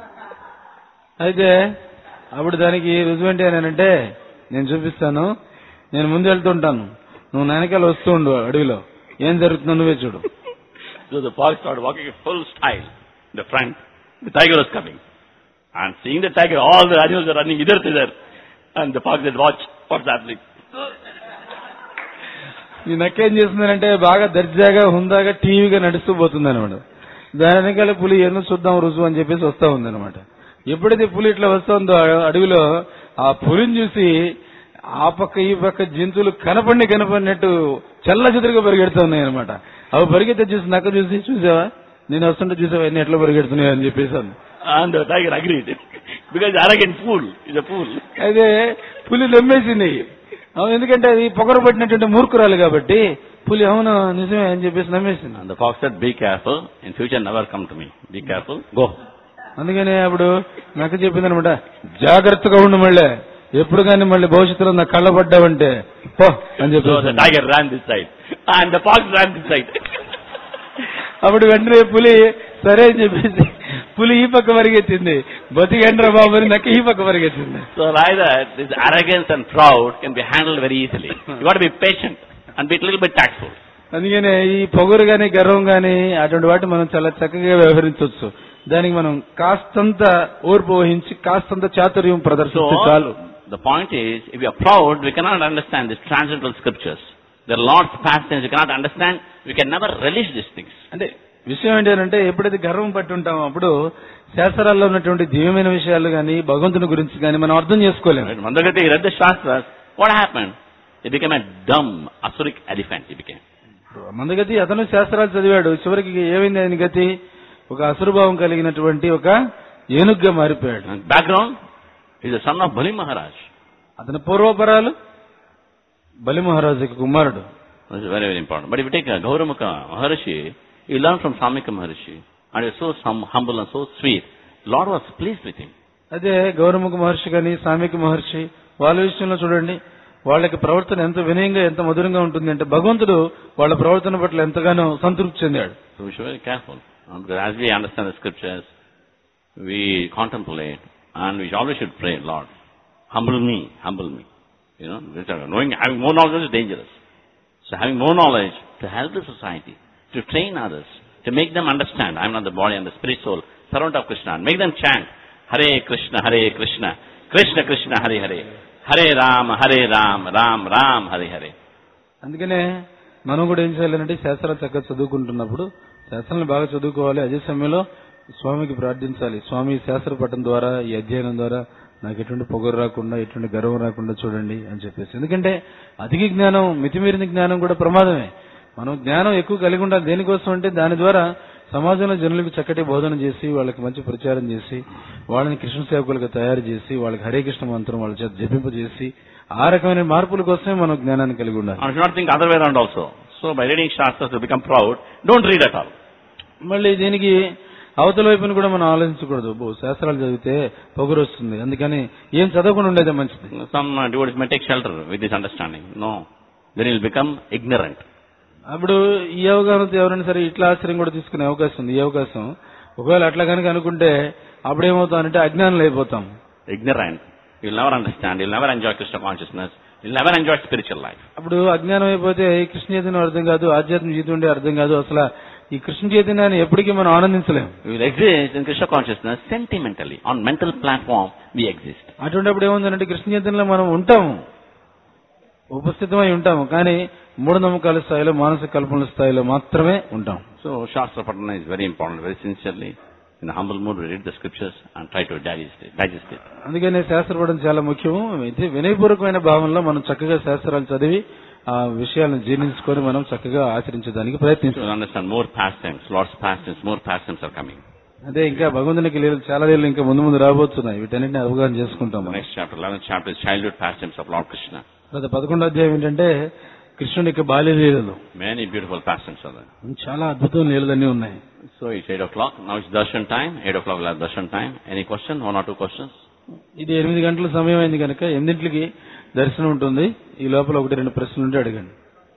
అయితే అప్పుడు దానికి రుజువు ఏంటి అని అంటే, నేను చూపిస్తాను, నేను ముందు వెళ్తుంటాను, నువ్వు వెనకాల వస్తూ ఉండు, అడవిలో ఏం జరుగుతుందో నువ్వే చూడు. So the fox started walking in full style in the front. The tiger was coming. And seeing the tiger, all the animals are running either to there. And the fox said, watch, what's happening? ఈ నక్క ఏం చేస్తుందంటే బాగా దర్జాగా హుందాగా టీవీగా నడుస్తూ పోతుంది అనమాట. దాని వెనకాల పులి ఏమో చూద్దాం రుజువు అని చెప్పేసి వస్తా ఉంది అనమాట. ఎప్పుడైతే పులి ఇట్లా వస్తుందో అడవిలో ఆ పులిని చూసి ఆ పక్క ఈ పక్క జంతువులు కనపడి కనపడినట్టు చల్ల చెదురుగా పరిగెడుతూ ఉన్నాయి అనమాట. అవి పరిగెత్తే చూసి నక్క చూసి, చూసావా నేను వస్తుంటే చూసావా ఎన్ని ఎట్లా పరిగెడుతున్నాయి అని చెప్పేసాను. And the tiger agreed. Because arrogant fool is a fool. అయితే పులి నమ్మేసింది. అవును, ఎందుకంటే అది పొగరు పట్టినటువంటి మూర్ఖురాలు కాబట్టి పులి అవును నిజమే అని చెప్పేసి నమ్మేసింది. And the fox said, be careful, in future never come to me. Be careful, go. అందుకనే అప్పుడు నాకు చెప్పింది అనమాట, జాగ్రత్తగా ఉండు, మళ్ళీ ఎప్పుడు కానీ మళ్ళీ భవిష్యత్తులో నా కళ్ళ పడ్డావంటే పో అని చెప్పి. So the tiger ran this side and the fox ran this side. అప్పుడు వెంటనే పులి సరే అని చెప్పేసి పులి ఈ పక్క పరిగెత్తింది, బతికేంద్ర బాబు అని నక్క ఈ పక్క పరిగెత్తింది. So like that, this arrogance and proud can be handled very easily. You got to be patient and be a little bit tactful. అందుకనే ఈ పొగరు గాని గర్వం గాని అటువంటి వాటి మనం చాలా చక్కగా వ్యవహరించవచ్చు. దానికి మనం కాస్తంత ఓర్పు వహించి కాస్తంత చాతుర్యం ప్రదర్శిస్తే చాలు. The point is, if you are proud, we cannot understand these transcendental scriptures. There are lots of pastimes we cannot understand. We can never relish these things. అంటే విషయం ఏంటంటే ఎప్పుడైతే గర్వం పట్టి ఉంటామో అప్పుడు శాస్త్రాల్లో ఉన్నటువంటి దివ్యమైన విషయాలు గాని భగవంతుని గురించి గాని మనం అర్థం చేసుకోలేము. Mandagati read the Shastras. What happened? He became a dumb, asuric elephant. He became. మందగతి అతను శాస్త్రాలు చదివాడు, చివరికి ఏమైంది ఆయన గతి? ఒక అసురభావం కలిగినటువంటి ఒక ఏనుగ్గా మారిపోయాడు. Background, he is the son of Bali Maharaj. అతని పూర్వపరాలు బలి మహారాజుకి కుమారుడు. This is very, very important. But if you take uh, Gauramukha Maharshi, he learned from Samika Maharshi. And he was so some, humble and so sweet. Lord was pleased with him. అదే గౌరముఖ మహర్షి కానీ సామిక మహర్షి వాళ్ళ విషయంలో చూడండి, వాళ్ళకి ప్రవర్తన ఎంత వినయంగా ఎంత మధురంగా ఉంటుంది అంటే భగవంతుడు వాళ్ళ ప్రవర్తన పట్ల ఎంతగానో సంతృప్తి చెందాడు. So we should be very careful. Um, because as we understand the scriptures, we contemplate and we always should pray, Lord, humble me, humble me. You know, knowing, having more knowledge is dangerous. So having more knowledge to help the society, to train others, to make them understand, I am not the body, I am the spirit soul, servant of Krishna, and make them chant, Hare Krishna, Hare Krishna, Krishna Krishna, Hare Hare, Hare Ram, Hare Ram, Ram Ram, Hare Hare. అందుకనే మనం కూడా ఏం చేయాలంటే శాస్త్రాలు చక్కగా చదువుకుంటున్నప్పుడు శాస్త్రాలను బాగా చదువుకోవాలి. అదే సమయంలో స్వామికి ప్రార్థించాలి. స్వామి శాస్త్ర పఠనం ద్వారా, ఈ అధ్యయనం ద్వారా నాకు ఎటువంటి పొగరు రాకుండా, ఎటువంటి గర్వం రాకుండా చూడండి అని చెప్పేసి. ఎందుకంటే అధిక జ్ఞానం, మితిమీరిన జ్ఞానం కూడా ప్రమాదమే. మనం జ్ఞానం ఎక్కువ కలిగి ఉండాలి. దేనికోసం అంటే దాని ద్వారా సమాజంలో జనులకు చక్కటి బోధన చేసి, వాళ్ళకి మంచి ప్రచారం చేసి, వాళ్ళని కృష్ణ సేవకులుగా తయారు చేసి, వాళ్ళకి హరే కృష్ణ మంత్రం వాళ్ళ చేత జపింపజేసి, ఆ రకమైన మార్పుల కోసమే మనం జ్ఞానాన్ని కలిగి ఉండాలి. I should not think other way around also. So by reading Shastras to become proud, don't read at all. మళ్ళీ దీనికి అవతల వైపుని కూడా మనం ఆలోచించకూడదు. బో శాస్త్రాలు చదివితే పొగరు వస్తుంది, అందుకని ఏం చదవకుండా ఉండేదే మంచిది. Some uh, devotees may take shelter with this understanding. No, then he will become ignorant. అప్పుడు ఈ అవగాహనతో ఎవరైనా సరే ఇట్లా ఆశ్రయం కూడా తీసుకునే అవకాశం ఉంది. ఈ అవకాశం ఒకవేళ అట్లా కనుక అనుకుంటే అప్పుడు ఏమవుతామంటే అజ్ఞానులు అయిపోతాం. Ignorant. You will never understand. You will never enjoy Krishna consciousness. You will never enjoy spiritual life. అప్పుడు అజ్ఞానం అయిపోతే కృష్ణ చైతన్యం అర్థం కాదు, ఆధ్యాత్మిక జీవితం ఉండే అర్థం కాదు. అసలు ఈ కృష్ణ చైతన్యాన్ని ఎప్పటికీ మనం ఆనందించలేము. We will exist in Krishna consciousness sentimentally. On mental platform, we exist. అటువంటిప్పుడు ఏముందంటే కృష్ణ చైతన్యంలో మనం ఉంటాము, ఉపస్థితమై ఉంటాము, కానీ మూఢనమ్మకాల స్థాయిలో, మానసిక కల్పనల స్థాయిలో మాత్రమే ఉంటాం. So Shastra Patana is very important, very sincerely. In a humble mood, we read the scriptures and try to digest it. Digest it. అందుకనే శాస్త్రపడడం చాలా ముఖ్యము. ఇది వినయపూర్వకమైన భావంలో మనం చక్కగా శాస్త్రాలు చదివి ఆ విషయాలను జీర్ణించుకొని మనం చక్కగా ఆచరించడానికి ప్రయత్నించాలి. To understand more pastimes, Lord's pastimes, more pastimes are coming. అదే ఇంకా భగవంతునికి లీలలు చాలా లీలలు ఇంకా ముందు ముందు రాబోతున్నాయి. వీటన్నిటిని అవగాహన చేసుకుంటాం. The next chapter, eleventh chapter, is childhood pastimes of Lord Krishna. తర్వాత పదకొండో అధ్యాయం ఏంటంటే కృష్ణుడి యొక్క బాల్య లీలలు. Many beautiful pastimes are there. చాలా అద్భుతమైన లీలలన్నీ ఉన్నాయి. So it's eight o'clock. Now it's darshan time. Eight o'clock we'll have darshan time. Any question? One or two questions? ఇది ఎనిమిది గంటల సమయం అయింది కనుక ఎనిమిదింటికి దర్శనం ఉంటుంది. ఈ లోపల ఒకటి రెండు ప్రశ్నలు ఉంటే అడగండి.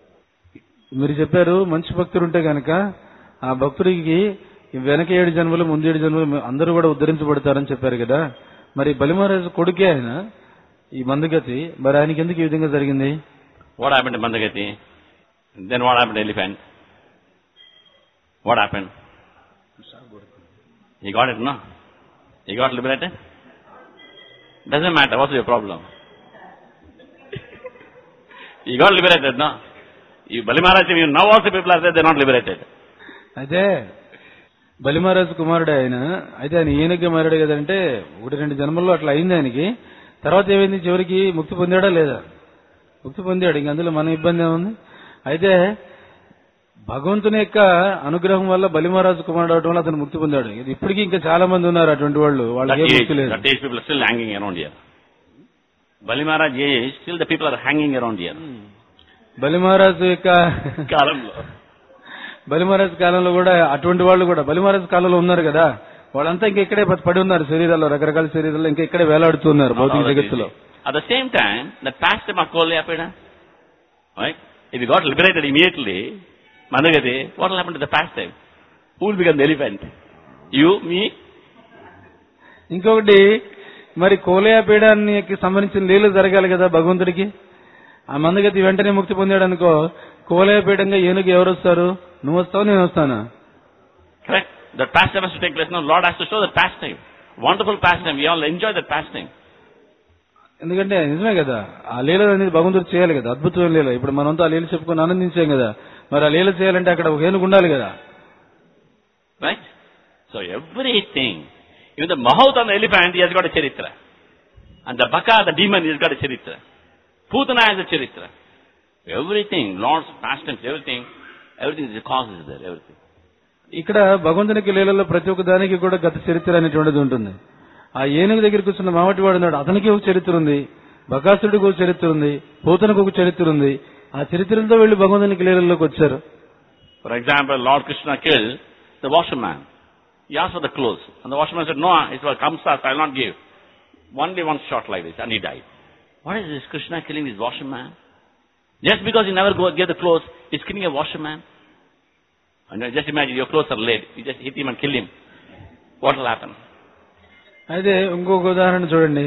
మీరు చెప్పారు మంచి భక్తుడు ఉంటే కనుక ఆ భక్తుడికి వెనక ఏడు జన్మలు, ముందు ఏడు జన్మలు అందరూ కూడా ఉద్ధరించబడతారని చెప్పారు కదా. మరి బలిమహారాజు కొడుకే ఆయన ఈ మందగతి, మరి ఆయనకి ఎందుకు ఈ విధంగా జరిగింది? What happened to Mandagati? Then what happened to elephant? What happened? He got it, no? He got liberated? Doesn't matter. What's your problem? He got liberated, no? You Bali Maharaj, you now also people are there, they're not liberated. అయితే బలిమహారాజు కుమారుడు ఆయన. అయితే ఆయన ఈయనకి మారాడు కదంటే ఒకటి రెండు జన్మల్లో అట్లా అయింది ఆయనకి. తర్వాత ఏమైంది? చివరికి ముక్తి పొందాడా లేదా? ముక్తి పొందాడు. ఇంక అందులో మన ఇబ్బంది ఏముంది? అయితే భగవంతుని యొక్క అనుగ్రహం వల్ల బలిమహారాజు కుమారుడు అవడం వల్ల అతను ముక్తి పొందాడు. ఇప్పటికీ ఇంకా చాలా మంది ఉన్నారు అటువంటి వాళ్ళు, వాళ్ళకి ఏ ముక్తి లేదు. That age people are still hanging around here. Bali Maharaj age, still the people are hanging around here. బలిమహారాజు యొక్క కాలంలో బలిమహారాజు కాలంలో కూడా అటువంటి వాళ్ళు కూడా బలిమహారాజు కాలంలో ఉన్నారు కదా, వాళ్ళంతా ఇంకా ఇక్కడే పడి ఉన్నారు శరీరాల్లో, రకరకాల శరీరాల్లో ఇంకా ఇక్కడే వేలాడుతున్నారు భౌతిక జగత్తులో. At the same time, the pastime of Kolyapida, right? If he got liberated immediately, Mandagati, what will happen to the pastime? Who will become the elephant? You, me? ఇంకొకటి, మరి కోలయాపీడానికి సంబంధించిన లీలలు జరగాలి కదా భగవంతుడికి. ఆ మందగతి వెంటనే ముక్తి పొందాడు అనుకో, కోలయాపీఠంగా ఏనుగు ఎవరు వస్తారు? నువ్వు వస్తావు, నేను వస్తానా? Correct. The pastime has to take place. Now, Lord has to show that pastime. Wonderful pastime. We all enjoy that pastime. ఎందుకంటే నిజమే కదా, ఆ లీల అనేది భగవంతుడు చేయాలి కదా, అద్భుతమైన లీల. ఇప్పుడు మనంతా ఆ లీల చెప్పుకొని ఆనందించాం కదా, మరి ఆ లీల చేయాలంటే అక్కడ ఒక ఏనుగు ఉండాలి కదా. Right? So everything, even the Mahout on the elephant, he has got a charitra. And the Baka, the demon, he has got a charitra. Putana has a charitra. Everything, Lord's pastimes, everything, everything is the cause is there, everything. ఇక్కడ భగవంతునికి లీలలో ప్రతి ఒక్క దానికి కూడా గత చరిత్ర అనేటువంటిది ఉంటుంది. ఆ ఏనుగు దగ్గర కూర్చున్న మామటి వాడు ఉన్నాడు, అతనికి ఒక చరిత్ర ఉంది, బకాసుడికి ఒక చరిత్ర ఉంది, పూతనకు ఒక చరిత్ర ఉంది. ఆ చరిత్రలతో వెళ్లి భగవంతునికి లీలల్లోకి వచ్చారు. For example, Lord Krishna killed the washerman. He asked for the clothes. And the washerman said, no, it's for Kamsa, I will not give. Only one shot like this, and he died. What is this Krishna killing this washerman? Just because he never go, gave the clothes, he's killing a washerman? And just imagine, your clothes are laid. You just hit him and kill him. What will happen? అయితే ఇంకొక ఉదాహరణ చూడండి.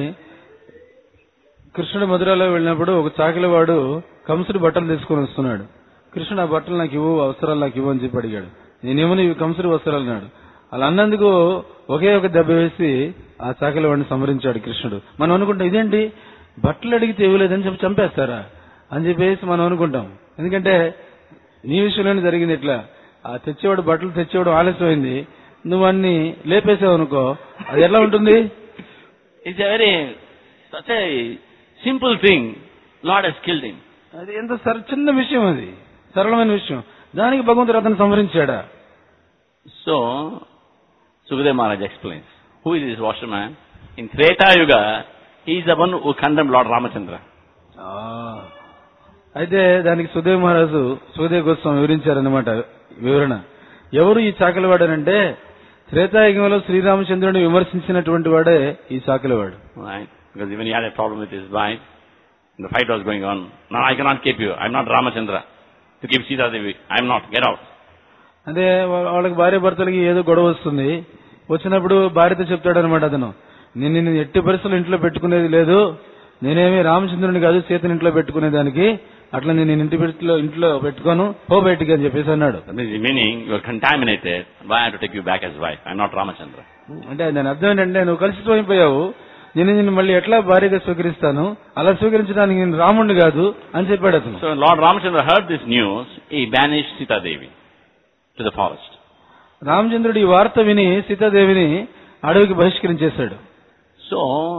కృష్ణుడు మధురలో వెళ్ళినప్పుడు ఒక చాకిలవాడు కంసుడు బట్టలు తీసుకుని వస్తున్నాడు. కృష్ణుడు ఆ బట్టలు నాకు ఇవ్వు, అవసరాలు నాకు ఇవ్వు అని చెప్పి అడిగాడు. నేనేమో ఇవి కంసుడు వస్త్రాలు అన్నాడు. అలా అన్నందుకు ఒకే ఒక దెబ్బ వేసి ఆ చాకిలవాడిని సంహరించాడు కృష్ణుడు. మనం అనుకుంటాం ఇదేంటి బట్టలు అడిగితే ఇవ్వలేదని చెప్పి చంపేస్తారా అని చెప్పేసి మనం అనుకుంటాం. ఎందుకంటే నీ విషయంలోనే జరిగింది ఇట్లా. ఆ తెచ్చేవాడు బట్టలు తెచ్చేవాడు ఆలస్యమైంది, నువ్వు అన్ని లేపేసావు అనుకో, అది ఎలా ఉంటుంది? It's a very, such a simple thing. Lord has killed him. అది ఎంత సర చిన్న విషయం, అది సరళమైన విషయం, దానికి భగవంతుడు అతను సంహరించాడా? So, Sukadeva Maharaj explains, who is this washerman? In Treta Yuga, he is the one who condemned Lord Ramachandra. అయితే దానికి సుదేవ్ మహారాజు సుదేవ్ గోస్వామి వివరించారన్నమాట. వివరణ, ఎవరు ఈ చాకలివాడనంటే త్రేతాయుగంలో శ్రీరామచంద్రుడిని విమర్శించినటువంటి వాడే ఈ చాకలివాడు. Right? Because even he had a problem with his wife. The fight was going on. No, I cannot keep you. I am not Ramachandra. To keep Sita Devi. I am not. Get out. అదే వాళ్ళకి భార్య భర్తలకి ఏదో గొడవ వస్తుంది. వచ్చినప్పుడు భార్యతో చెప్తాడనమాట అతను, నేను నిన్ను ఎట్టి పరిస్థితులు ఇంట్లో పెట్టుకునేది లేదు, నేనేమి రామచంద్రుని కాదు సీతని ఇంట్లో పెట్టుకునేదానికి, అట్లా నేను ఇంటి పెట్టులో ఇంట్లో పెట్టుకోను, పో బయటికి అని చెప్పేసి అన్నాడు. Meaning you are contaminated. Why I have to take you back as wife? I am not Ramachandra. అంటే దాని అర్థం ఏంటంటే నువ్వు కలిసిపోయిపోయావు, నేను నిన్ను మళ్ళీ ఎట్లా భార్యగా స్వీకరిస్తాను, అలా స్వీకరించడానికి నేను రాముడిని కాదు అని చెప్పాడు అతను. So Lord Ramachandra heard this news. He banished Sita Devi to the forest. రామచంద్రుడు ఈ వార్త విని సీతాదేవిని అడవికి బహిష్కరించేశాడు. So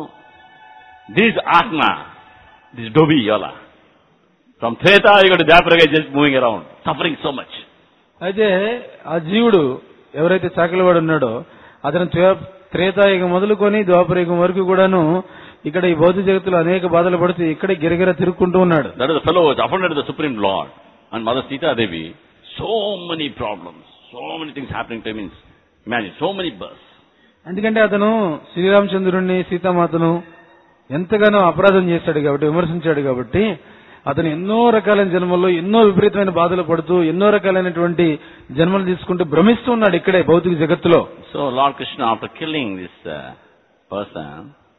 this Atma, this Dobi Yala, from Treta Yuga to Dwapara is just moving around, suffering so much. అయితే ఆ జీవుడు ఎవరైతే చాకలివాడు ఉన్నాడో అతను త్రేతాయుగం మొదలుకొని ద్వాపరయుగం వరకు కూడాను ఇక్కడ ఈ భౌతిక జగత్తులో అనేక బాధలు పడుతూ ఇక్కడే గిరగిర తిరుగుకుంటూ ఉన్నాడు. That is the fellow who was offended to the Supreme Lord and Mother Sita Devi. So many problems, so many things happening to him. Imagine, so many births. ఎందుకంటే అతను శ్రీరామచంద్రుడిని సీతామాతను ఎంతగానో అపరాధం చేశాడు కాబట్టి, విమర్శించాడు కాబట్టి అతను ఎన్నో రకాలైన జన్మల్లో ఎన్నో విపరీతమైన బాధలు పడుతూ ఎన్నో రకాలైనటువంటి జన్మలు తీసుకుంటూ భ్రమిస్తూ ఉన్నాడు ఇక్కడే భౌతిక జగత్తులో. So Lord Krishna, after killing this uh, person,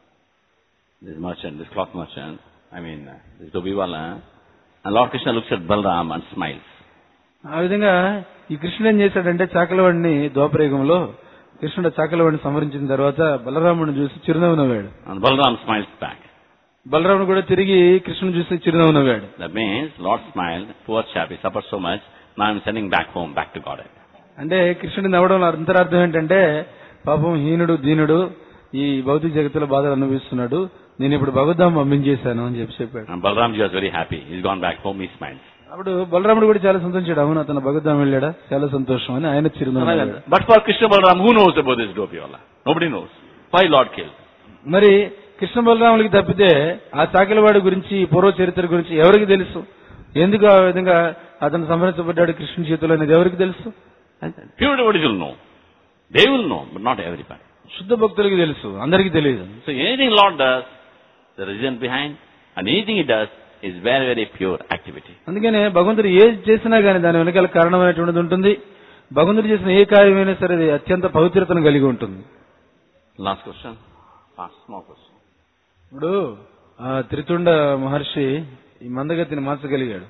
this merchant, this cloth merchant, I mean uh, this Dobiwala, and Lord Krishna looks at Balram and smiles. ఆ విధంగా ఈ కృష్ణుడు ఏం చేశాడంటే చాకలవాడిని ద్వాపరయుగంలో కృష్ణుడు చాకలవాడిని సంహరించిన తర్వాత బలరాముడిని చూసి చిరునవ్వు నవ్వాడు. And Balram smiles back. బలరాముడు కూడా తిరిగి కృష్ణుని చూసి చిరునవ్వు నవ్వాడు. That means Lord smiled, poor chap, he suffered so much, now I am sending back home, back to Godhead. అంటే కృష్ణుడి నవ్వడం అంతరార్థం ఏంటంటే పాపం హీనుడు దీనుడు ఈ భౌతిక జగత్తులో బాధలు అనుభవిస్తున్నాడు, నేను ఇప్పుడు భగవద్ధాం పంపించేశాను అని చెప్పి చెప్పాడు. And Balramji was very happy. He's gone back home, he smiles. అప్పుడు బలరాముడు కూడా చాలా సంతోషించాడు, అవును అతను భగవద్ధాం వెళ్ళాడా, చాలా సంతోషం అని ఆయన చిరునవ్వు. But for Krishna Balram, who knows about this Dobiwala? Nobody knows. Why Lord killed? మరి కృష్ణ బలరాములకి తప్పితే ఆ చాకలివాడి గురించి పూర్వ చరిత్ర గురించి ఎవరికి తెలుసు? ఎందుకు ఆ విధంగా అతను సంహరించబడ్డాడు కృష్ణుని చేతిలో అనేది ఎవరికి తెలుసు? Pure devotees will know. They will know, but not everybody. శుద్ధ భక్తులకి తెలుసు, అందరికీ తెలియదు. So anything Lord does, the reason behind, and anything He does is very, very pure activity. అందుకనే భగవంతుడు ఏది చేసినా గానీ దాని వెనకాల కారణమైనటువంటిది ఉంటుంది. భగవంతుడు చేసిన ఏ కార్యమైనా సరే అది అత్యంత పవిత్రతను కలిగి ఉంటుంది. Last question. Last small question. ఇప్పుడు ఆ త్రితుండ మహర్షి ఈ మందగతిని మార్చగలిగాడు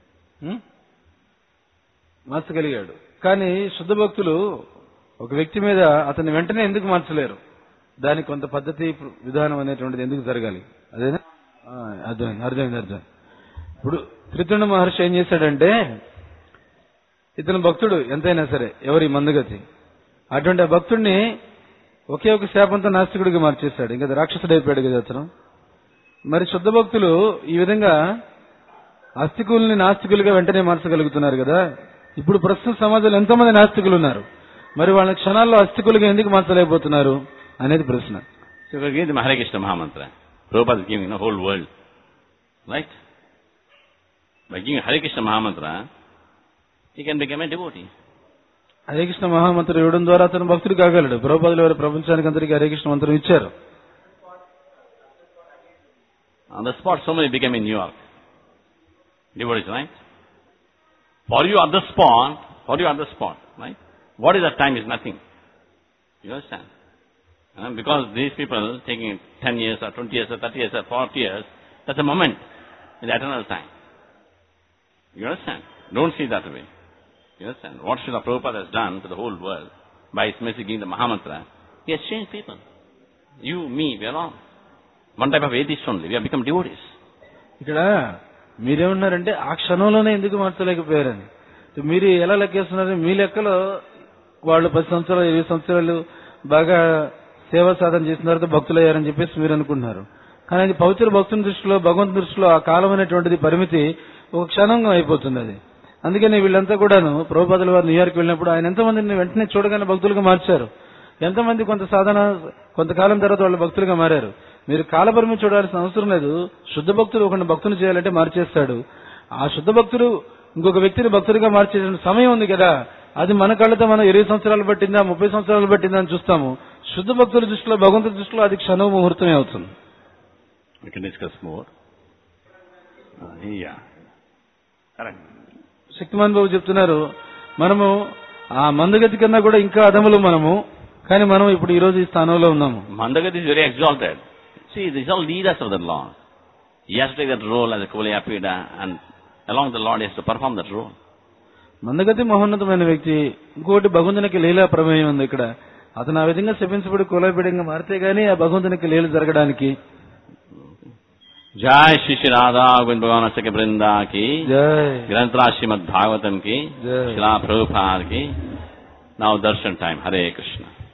మార్చగలిగాడు కానీ శుద్ధ భక్తులు ఒక వ్యక్తి మీద అతన్ని వెంటనే ఎందుకు మార్చలేరు? దానికి కొంత పద్ధతి విధానం అనేటువంటిది ఎందుకు జరగాలి? అదేనా? అర్థమైంది అర్థమైంది అర్థం. ఇప్పుడు త్రితుండ మహర్షి ఏం చేశాడంటే, ఇతను భక్తుడు ఎంతైనా సరే ఎవరి మందగతి, అటువంటి ఆ భక్తుడిని ఒకే ఒక శాపంతో నాస్తికుడిగా మార్చేశాడు. ఇంకా రాక్షసుడు అయిపోయాడు కదా అతను. మరి శుద్ధ భక్తులు ఈ విధంగా ఆస్తికుల్ని నాస్తికులుగా వెంటనే మార్చగలుగుతున్నారు కదా. ఇప్పుడు ప్రస్తుత సమాజంలో ఎంతోమంది నాస్తికులు ఉన్నారు, మరి వాళ్ళ క్షణాల్లో ఆస్తికులుగా ఎందుకు మార్చలేకపోతున్నారు అనేది ప్రశ్న. So we give the Hare Krishna Mahamantra. Prabhupada is giving the whole world, right? By giving Hare Krishna Mahamantra, he can become a devotee. Hare Krishna మహామంత్రం ఇవ్వడం ద్వారా అతను భక్తుడు కాగలడు. ప్రభుపాదులు వారు ప్రపంచానికి అందరికీ హరే కృష్ణ మంత్రం ఇచ్చారు. On the spot, so many became in New York devotees, right? For you on the spot, for you on the spot, right? What is that time is nothing. You understand? Uh, because these people taking ten years or twenty years or thirty years or forty years, that's a moment in the eternal time. You understand? Don't see that way. You understand? What Srila Prabhupada has done to the whole world by his message giving the Mahamantra, he has changed people. You, me, we are all one type of atheist only. We have become devotees. ఇక్కడ మీరేమన్నారంటే ఆ క్షణంలోనే ఎందుకు మార్చలేకపోయారని. మీరు ఎలా లెక్కేస్తున్నారు? మీ లెక్కలో వాళ్ళు పది సంవత్సరాలు ఇరవై సంవత్సరాలు బాగా సేవా సాధన చేసిన తర్వాత భక్తులయ్యారని చెప్పేసి మీరు అనుకుంటున్నారు. కానీ అది పవిత్ర భక్తుని దృష్టిలో, భగవంతుని దృష్టిలో ఆ కాలం అనేటువంటిది పరిమితి ఒక క్షణంగా అయిపోతుంది అది. అందుకని వీళ్ళంతా కూడాను ప్రభుపాదుల వారు న్యూయార్క్ వెళ్ళినప్పుడు ఆయన ఎంతమందిని వెంటనే చూడగానే భక్తులుగా మార్చారు. ఎంతమంది కొంత సాధన కొంతకాలం తర్వాత వాళ్ళు భక్తులుగా మారారు. మీరు కాలపరిమితి చూడాల్సిన అవసరం లేదు. శుద్ధ భక్తుడు ఒక భక్తుని చేయాలంటే మార్చేస్తాడు. ఆ శుద్ధ భక్తుడు ఇంకొక వ్యక్తిని భక్తుడిగా మార్చే సమయం ఉంది కదా, అది మన కళ్ళతో మనం ఇరవై సంవత్సరాలు పట్టిందా ముప్పై సంవత్సరాలు పట్టిందా అని చూస్తాము. శుద్ధ భక్తుల దృష్టిలో, భగవంతుడి దృష్టిలో అది క్షణం ముహూర్తమే అవుతుంది. We can discuss more. Uh, yeah. Correct. Shaktimaan బాబు చెప్తున్నారు, మనము ఆ మందగతి కన్నా కూడా ఇంకా అదములు మనము, కానీ మనం ఇప్పుడు ఈ రోజు ఈ స్థానంలో ఉన్నాము. Mandagati is very exalted. See, these are all leaders of the Lord. He has to take that role as a Kuvalayapida, and along with the Lord he has to perform that role. మందగతి మహోన్నతమైన వ్యక్తి. ఇంకోటి భగవంతునికి లీలా ప్రమేయం ఉంది ఇక్కడ. అతను ఆ విధంగా శపించబడి కులపీడంగా మారితే గానీ ఆ భగవంతునికి లీల జరగడానికి. जय श्री श्री राधा गोविंद भगवान सके वृंदा की जय, ग्रंथराज श्रीमद् भागवतम की, जय। श्रीला प्रभुपाद की. Now darshan time. हरे कृष्ण.